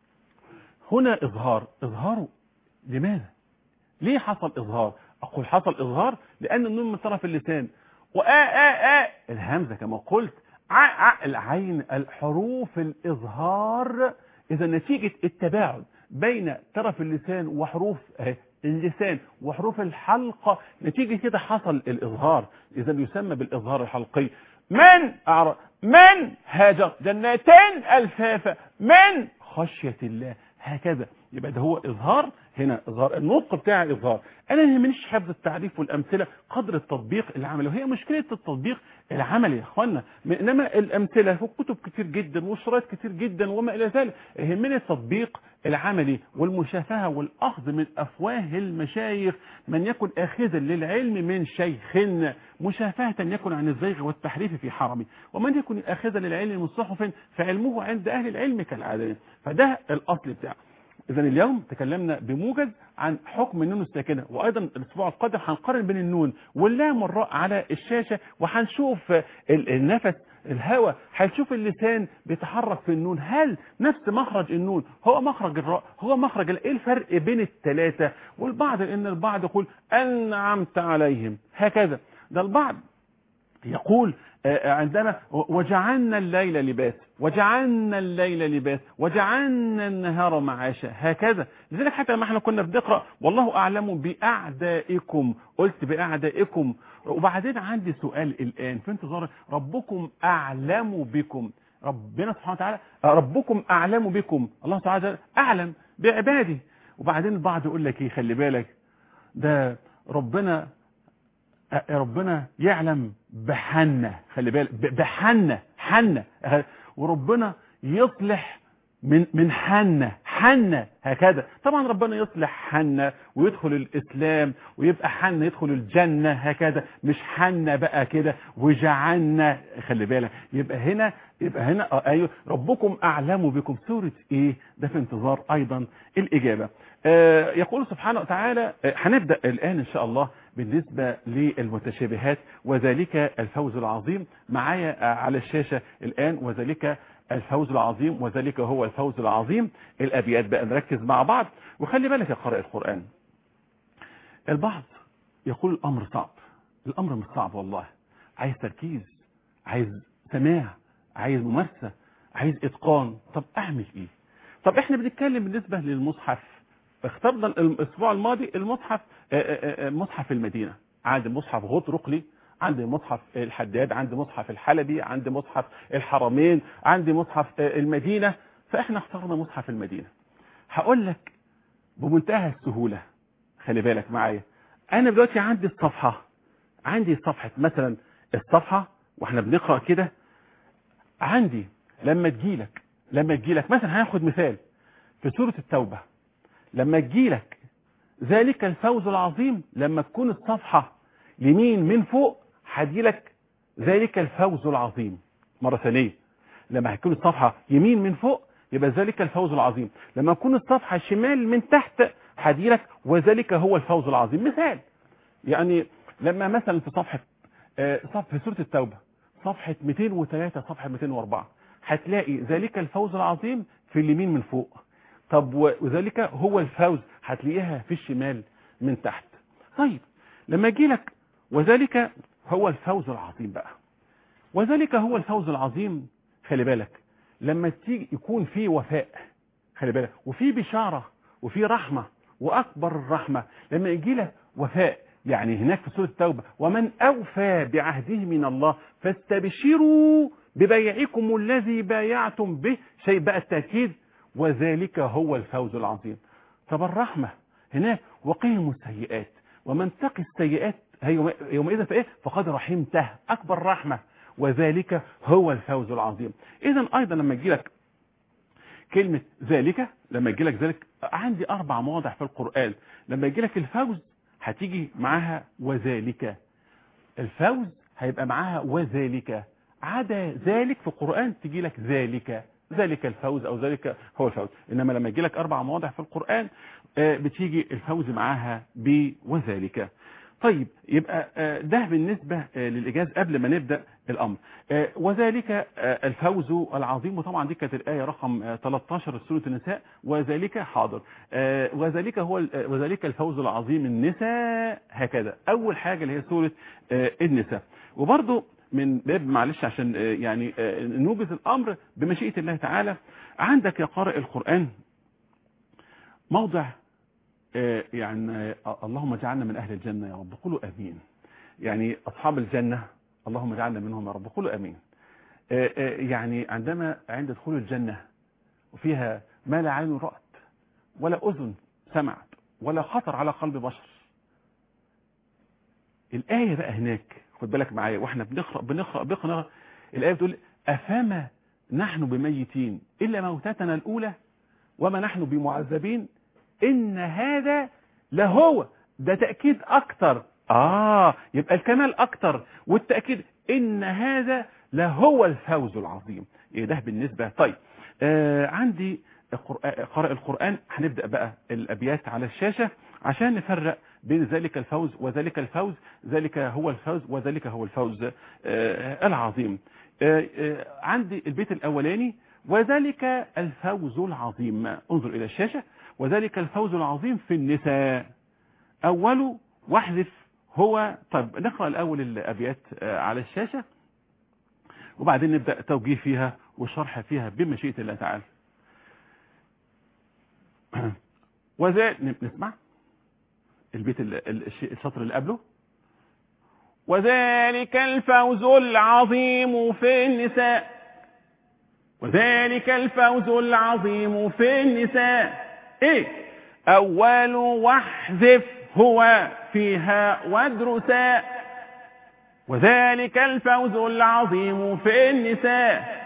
هنا إظهار. إظهاره لماذا؟ ليه حصل إظهار؟ أقول حصل إظهار لأن النون من طرف اللسان، وآ آ آ الهمزة كما قلت، ع ع العين، الحروف الإظهار. إذا نتيجة التباعد بين طرف اللسان وحروف اللسان وحروف الحلقة، نتيجة كده حصل الإظهار، إذا يسمى بالإظهار الحلقي. من أعرض، من هاجر جنتين الفافة، من خشية الله، هكذا. يبقى ده هو إظهار، هنا إظهار النطق بتاع الإظهار. أنا مش حفظ التعريف والأمثلة قدر التطبيق العملي، وهي مشكلة التطبيق العملي يا إخوانا، إنما الأمثلة في كتب كتير جدا وشرايط كتير جدا وما إلى ذلك. يهمني التطبيق العملي والمشافهة والأخذ من أفواه المشايخ، من يكن آخذا للعلم من شيخ مشافهة يكن عن الزيغ والتحريف في حرمه، ومن يكن آخذا للعلم من صحف فعلمه عند أهل العلم كالعادة. فده الأصل بتاعه. إذا اليوم تكلمنا بموجز عن حكم النون الساكنة، وأيضا الأسبوع القادم هنقارن بين النون واللام والراء على الشاشة، وهنشوف النفس، الهواء، هنشوف اللسان بيتحرك في النون، هل نفس مخرج النون هو مخرج الراء، هو مخرج ال... ايه الفرق بين الثلاثة؟ والبعض ان البعض يقول أنعمت عليهم هكذا، ده البعض يقول عندنا وجعلنا الليل لباس، وجعلنا الليل لباس، وجعلنا النهار معاشا، هكذا. لذلك حتى لما احنا كنا بنقرأ والله أعلم بأعدائكم، قلت بأعدائكم، وبعدين عندي سؤال الآن في انتظار، ربكم أعلم بكم، ربنا سبحانه وتعالى ربكم أعلم بكم، الله تعالى أعلم بعباده. وبعدين البعض يقول لك ايه، خلي بالك ده ربنا ربنا يعلم بحنة، خلي بالك بحنة، حنة، وربنا يصلح من من حنة، حنة هكذا. طبعا ربنا يصلح حنة ويدخل الإسلام ويبقى حنة يدخل الجنة هكذا، مش حنة بقى كده وجعلنا، خلي بالك. يبقى هنا يبقى هنا آه ايوه ربكم أعلم بكم، سورة ايه ده؟ في انتظار ايضا الإجابة. آه يقول سبحانه وتعالى، آه هنبدأ الآن ان شاء الله بالنسبة للمتشابهات، وذلك الفوز العظيم معايا على الشاشة الآن، وذلك الفوز العظيم، وذلك هو الفوز العظيم. الأبيات بقى نركز مع بعض، وخلي بالك يا قارئ القرآن، البعض يقول الأمر صعب، الأمر مش صعب والله، عايز تركيز، عايز سماع، عايز ممارسة، عايز إتقان. طب أعمل إيه؟ طب احنا بنتكلم بالنسبة للمصحف، اخترنا الاسبوع الماضي المصحف مصحف المدينة، عندي مصحف غوط رقلي، عندي مصحف الحداد، عندي مصحف الحلبي، عندي مصحف الحرمين، عندي مصحف المدينة، فاحنا اخترنا مصحف المدينة. هقول لك بمنتهى السهولة، خلي بالك معايا، انا دلوقتي عندي الصفحة، عندي صفحة مثلا الصفحة واحنا بنقرأ كده، عندي لما تجيلك لما تجيلك مثلا هاخد مثال في سورة التوبة، لما تجيلك ذلك الفوز العظيم، لما تكون الصفحة يمين من فوق هتجيلك ذلك الفوز العظيم. مرة ثانية، لما هتكون الصفحة يمين من فوق يبقى ذلك الفوز العظيم، لما تكون الصفحة شمال من تحت هتجيلك وذلك هو الفوز العظيم. مثال يعني لما مثلا في صفحة صفحة في سورة التوبة صفحة مئتين وثلاثة صفحة مئتين وأربعة هتلاقي ذلك الفوز العظيم في اليمين من فوق، طب وذلك هو الفوز هتلاقيها في الشمال من تحت. طيب لما اجي لك وذلك هو الفوز العظيم بقى، وذلك هو الفوز العظيم، خلي بالك لما تيجي يكون في وفاء، خلي بالك، وفي بشارة وفي رحمة، واكبر الرحمة لما يجي لك وفاء، يعني هناك في سورة التوبة ومن اوفى بعهده من الله فاستبشروا ببيعكم الذي بايعتم به، شيء بقى التأكيد، وذلك هو الفوز العظيم. طب الرحمة هناك وقهم السيئات ومن تقي السيئات يومئذ فايه فقد رحمته، اكبر رحمة، وذلك هو الفوز العظيم. اذا ايضا لما تجي لك كلمة ذلك، لما تجي لك ذلك عندي اربع مواضع في القرآن، لما يجي لك الفوز هتيجي معاها وذلك، الفوز هيبقى معاها وذلك، عدا ذلك في القرآن تجي لك ذلك ذلك الفوز او ذلك هو الفوز، انما لما يجي لك اربع مواضع في القرآن بتيجي الفوز معاها بوذلك. طيب يبقى ده بالنسبة للإجاز قبل ما نبدأ الأمر. وذلك الفوز العظيم، وطبعا دي كانت الآية رقم ثلاثة عشر سورة النساء، وذلك حاضر، وذلك هو وذلك الفوز العظيم النساء، هكذا أول حاجة اللي هي سورة النساء. وبرضو من باب معلش عشان يعني نوجز الأمر بمشيئة الله تعالى، عندك يا قارئ القرآن موضع يعني اللهم اجعلنا من أهل الجنة يا رب، قولوا أمين، يعني أصحاب الجنة اللهم اجعلنا منهم يا رب، قولوا أمين. يعني عندما عند دخول الجنة وفيها ما لا عين رأت ولا أذن سمعت ولا خطر على قلب بشر، الآية بقى هناك خد بالك معايا واحنا بنقرأ بنقرأ بنقرأ الآية بتقول أفما نحن بميتين إلا موتتنا الأولى وما نحن بمعذبين إن هذا لهو، ده تأكيد أكتر، آه يبقى الكمال أكتر والتأكيد إن هذا لهو الفوز العظيم. إيه ده بالنسبة. طيب آه عندي قارئ القرآن، هنبدأ بقى الأبيات على الشاشة عشان نفرق بين ذلك الفوز وذلك الفوز، ذلك هو الفوز وذلك هو الفوز آه العظيم. آه آه عندي البيت الأولاني وذلك الفوز العظيم، انظر إلى الشاشة، وذلك الفوز العظيم في النساء أول واحذف هو. طيب نقرأ الأول الأبيات على الشاشة وبعدين نبدأ توجيه فيها وشرح فيها بمشيئة الله تعالى. وذلك نسمع البيت السطر اللي قبله، وذلك الفوز العظيم في النساء، وذلك الفوز العظيم في النساء ايه اول واحذف هو فيها وادرسا، وذلك الفوز العظيم في النساء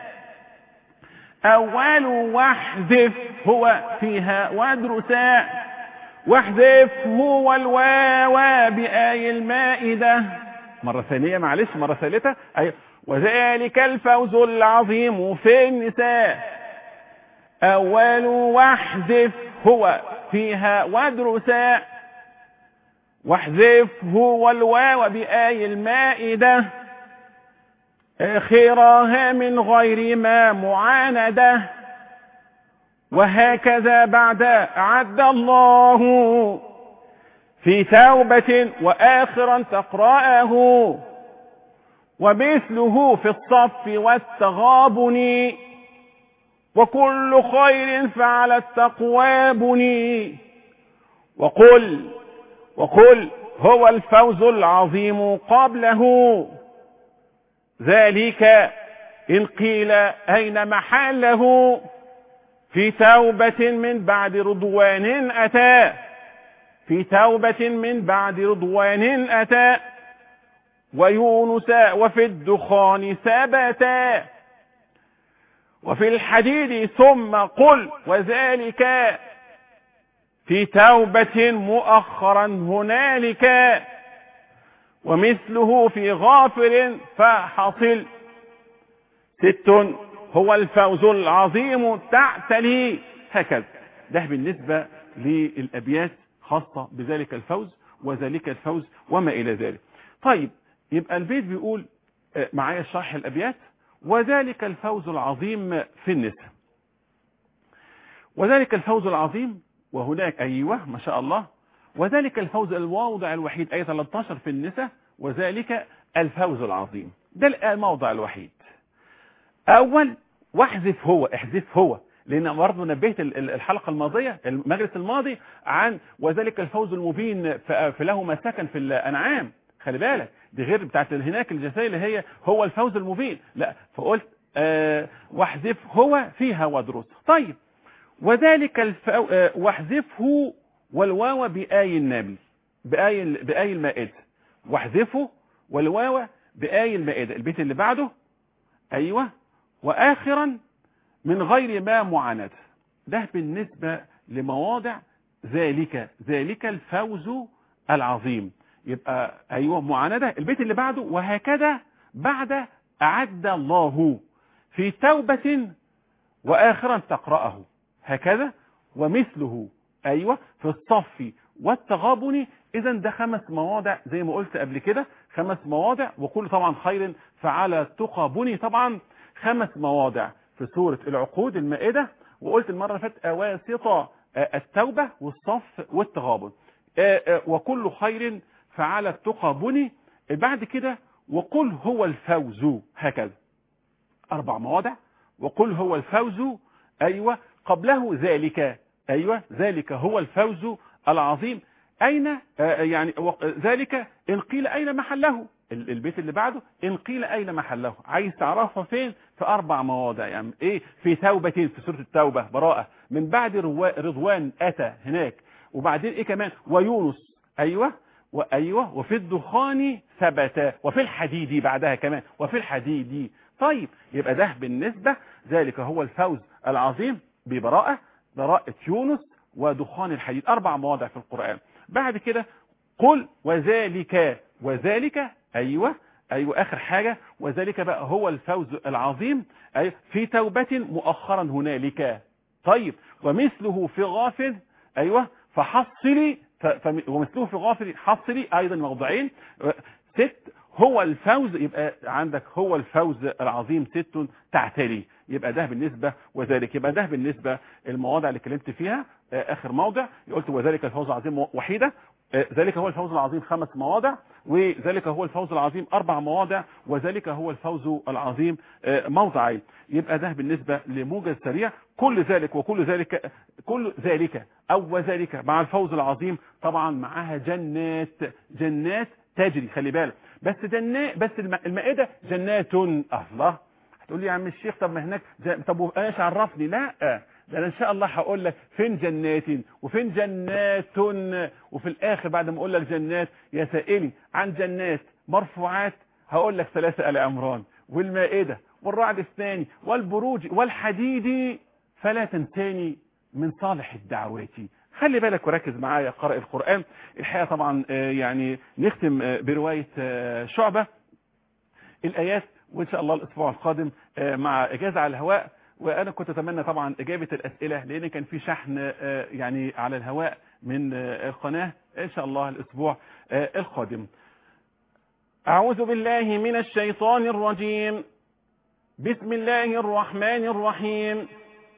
اول واحذف هو فيها وادرسا، واحذف هو الواو بآي المائدة، مرة ثانية معلش مرة ثالثة، أي وذلك الفوز العظيم في النساء أول واحذف هو فيها وادرسا، واحذف هو الواو بآي المائدة آخرها من غير ما معاندة، وهكذا بعد أعد الله في توبة وآخرا تقرأه، ومثله في الصف والتغابن وكل خير فعلى التقوى بني. وقل وقل هو الفوز العظيم قبله ذلك إن قيل أين محله في توبة من بعد رضوان أتى في توبة من بعد رضوان أتى ويونس وفي الدخان ثبتا وفي الحديد ثم قل وذلك في توبة مؤخرا هنالك ومثله في غافر فحصل ست هو الفوز العظيم تعتلي. هكذا ده بالنسبة للأبيات خاصة بذلك الفوز وذلك الفوز وما إلى ذلك. طيب يبقى البيت بيقول معايا شرح الأبيات وذلك الفوز العظيم في النساء. وذلك الفوز العظيم وهناك أيوة ما شاء الله وذلك الفوز الموضع الوحيد آية ثلاثة عشر في النساء وذلك الفوز العظيم ده الموضع الوحيد. أول واحذف هو احذف هو لأن برضه نبهت الحلقة الماضية المجلس الماضي عن وذلك الفوز المبين فله ما سكن في الأنعام. خلي بالك دي غير بتاعت هناك الجزائر اللي هي هو الفوز المبين لا فقلت آه واحذف هو فيها ودرس. طيب وذلك الفو... آه واحذفه والواو بآي النبي بآي بآي المائدة واحذفه والواو بآي المائدة. البيت اللي بعده أيوة وآخرا من غير ما معاند. ده بالنسبة لمواضع ذلك ذلك الفوز العظيم. يبقى أيوة معاندة. البيت اللي بعده وهكذا بعد أعد الله في توبة وآخرا تقرأه هكذا ومثله أيوة في الصف والتغابن. إذا ده خمس مواضع زي ما قلت قبل كده خمس مواضع وكل طبعا خير فعلى التقى بني. طبعا خمس مواضع في سورة العقود المائدة وقلت المرة اللي فاتت أواسط التوبة والصف والتغابن وكل خير فعلى التقى بني. بعد كده وقل هو الفوز هكذا أربع مواضع وقل هو الفوز أيوة قبله ذلك أيوة ذلك هو الفوز العظيم. أين آه يعني ذلك إن قيل أين محله. البيت اللي بعده إن قيل أين محله عايز تعرفها فين في أربع مواضع يعني إيه في توبة في سورة التوبة براءة من بعد رضوان أتى هناك وبعدين إيه كمان ويونس أيوة وأيوة وفي الدخان ثبتا وفي الحديد بعدها كمان وفي الحديد. طيب يبقى ده بالنسبة ذلك هو الفوز العظيم ببراءة براءة يونس ودخان الحديد أربع مواضع في القرآن. بعد كده قل وذلك وذلك أيوة أيوة آخر حاجة وذلك بقى هو الفوز العظيم أيوة في توبة مؤخرا هنالك. طيب ومثله في غافر أيوة فحصلي ومثله في غافر حصلي أيضا موضعين. ست هو الفوز يبقى عندك هو الفوز العظيم ست تعتلي. يبقى ده بالنسبة وذلك يبقى ده بالنسبة المواضع اللي اتكلمت فيها. آخر موضع قلت وذلك الفوز العظيم وحيدة ذلك هو الفوز العظيم خمس مواضع وذلك هو الفوز العظيم أربع مواضع وذلك هو الفوز العظيم موضعين. يبقى ده بالنسبة لموجز سريع. كل ذلك وكل ذلك كل ذلك أو وذلك مع الفوز العظيم طبعا معها جنات جنات تجري. خلي بالك بس جنات بس المائدة جنات الله. هتقول لي يا عم الشيخ طب ما هناك جن... طب ايش عرفني. لا ده انا ان شاء الله هقول لك فين جنات وفين جنات وفي الاخر بعد ما اقول لك جنات يا سائلي عن جنات مرفوعات هقول لك ثلاثة آل عمران والمائدة والرعد الثاني والبروج والحديد فلا تنساني من صالح الدعوات. خلي بالك وركز معايا قارئ القرآن. الحقيقة طبعا يعني نختم برواية شعبة الآيات وإن شاء الله الأسبوع القادم مع إجازة على الهواء. وأنا كنت أتمنى طبعا إجابة الأسئلة لأن كان في شحن يعني على الهواء من القناة إن شاء الله الأسبوع القادم. أعوذ بالله من الشيطان الرجيم. بسم الله الرحمن الرحيم.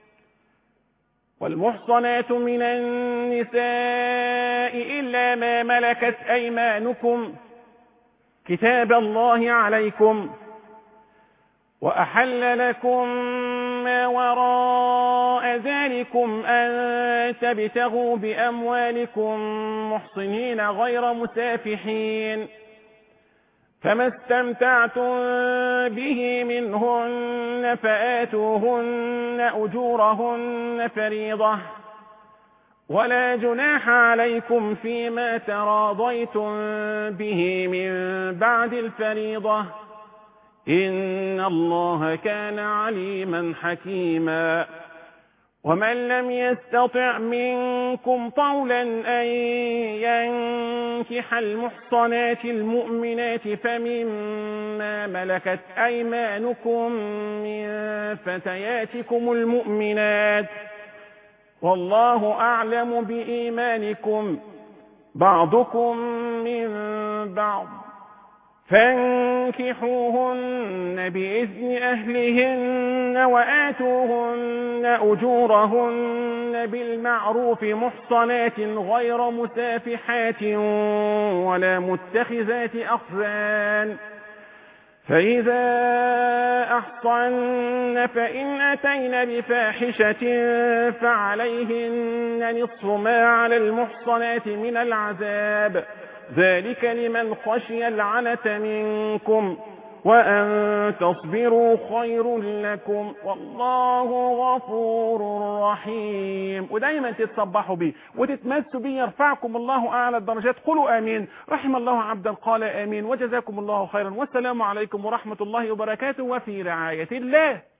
والمحصنات من النساء إلا ما ملكت أيمانكم كتاب الله عليكم وأحل لكم ما وراء ذلكم أن تبتغوا بأموالكم محصنين غير مسافحين، فما استمتعتم به منهن فآتوهن أجورهن فريضة، ولا جناح عليكم فيما تراضيتم به من بعد الفريضة، إن الله كان عليما حكيما. ومن لم يستطع منكم طولا أن ينكح المحصنات المؤمنات فمما ملكت أيمانكم من فتياتكم المؤمنات، والله أعلم بإيمانكم، بعضكم من بعض، فانكحوهن بإذن أهلهن وآتوهن أجورهن بالمعروف محصنات غير مسافحات ولا متخذات أخزان، فإذا أحصن فإن أتين بفاحشة فعليهن نصف ما على المحصنات من العذاب، ذلك لمن خشي العنة منكم، وأن تصبروا خير لكم، والله غفور رحيم. ودايما تتصبحوا بي وتتمسوا بي يرفعكم الله أعلى الدرجات. قولوا آمين. رحم الله عبدا قال آمين، وجزاكم الله خيرا، والسلام عليكم ورحمة الله وبركاته، وفي رعاية الله.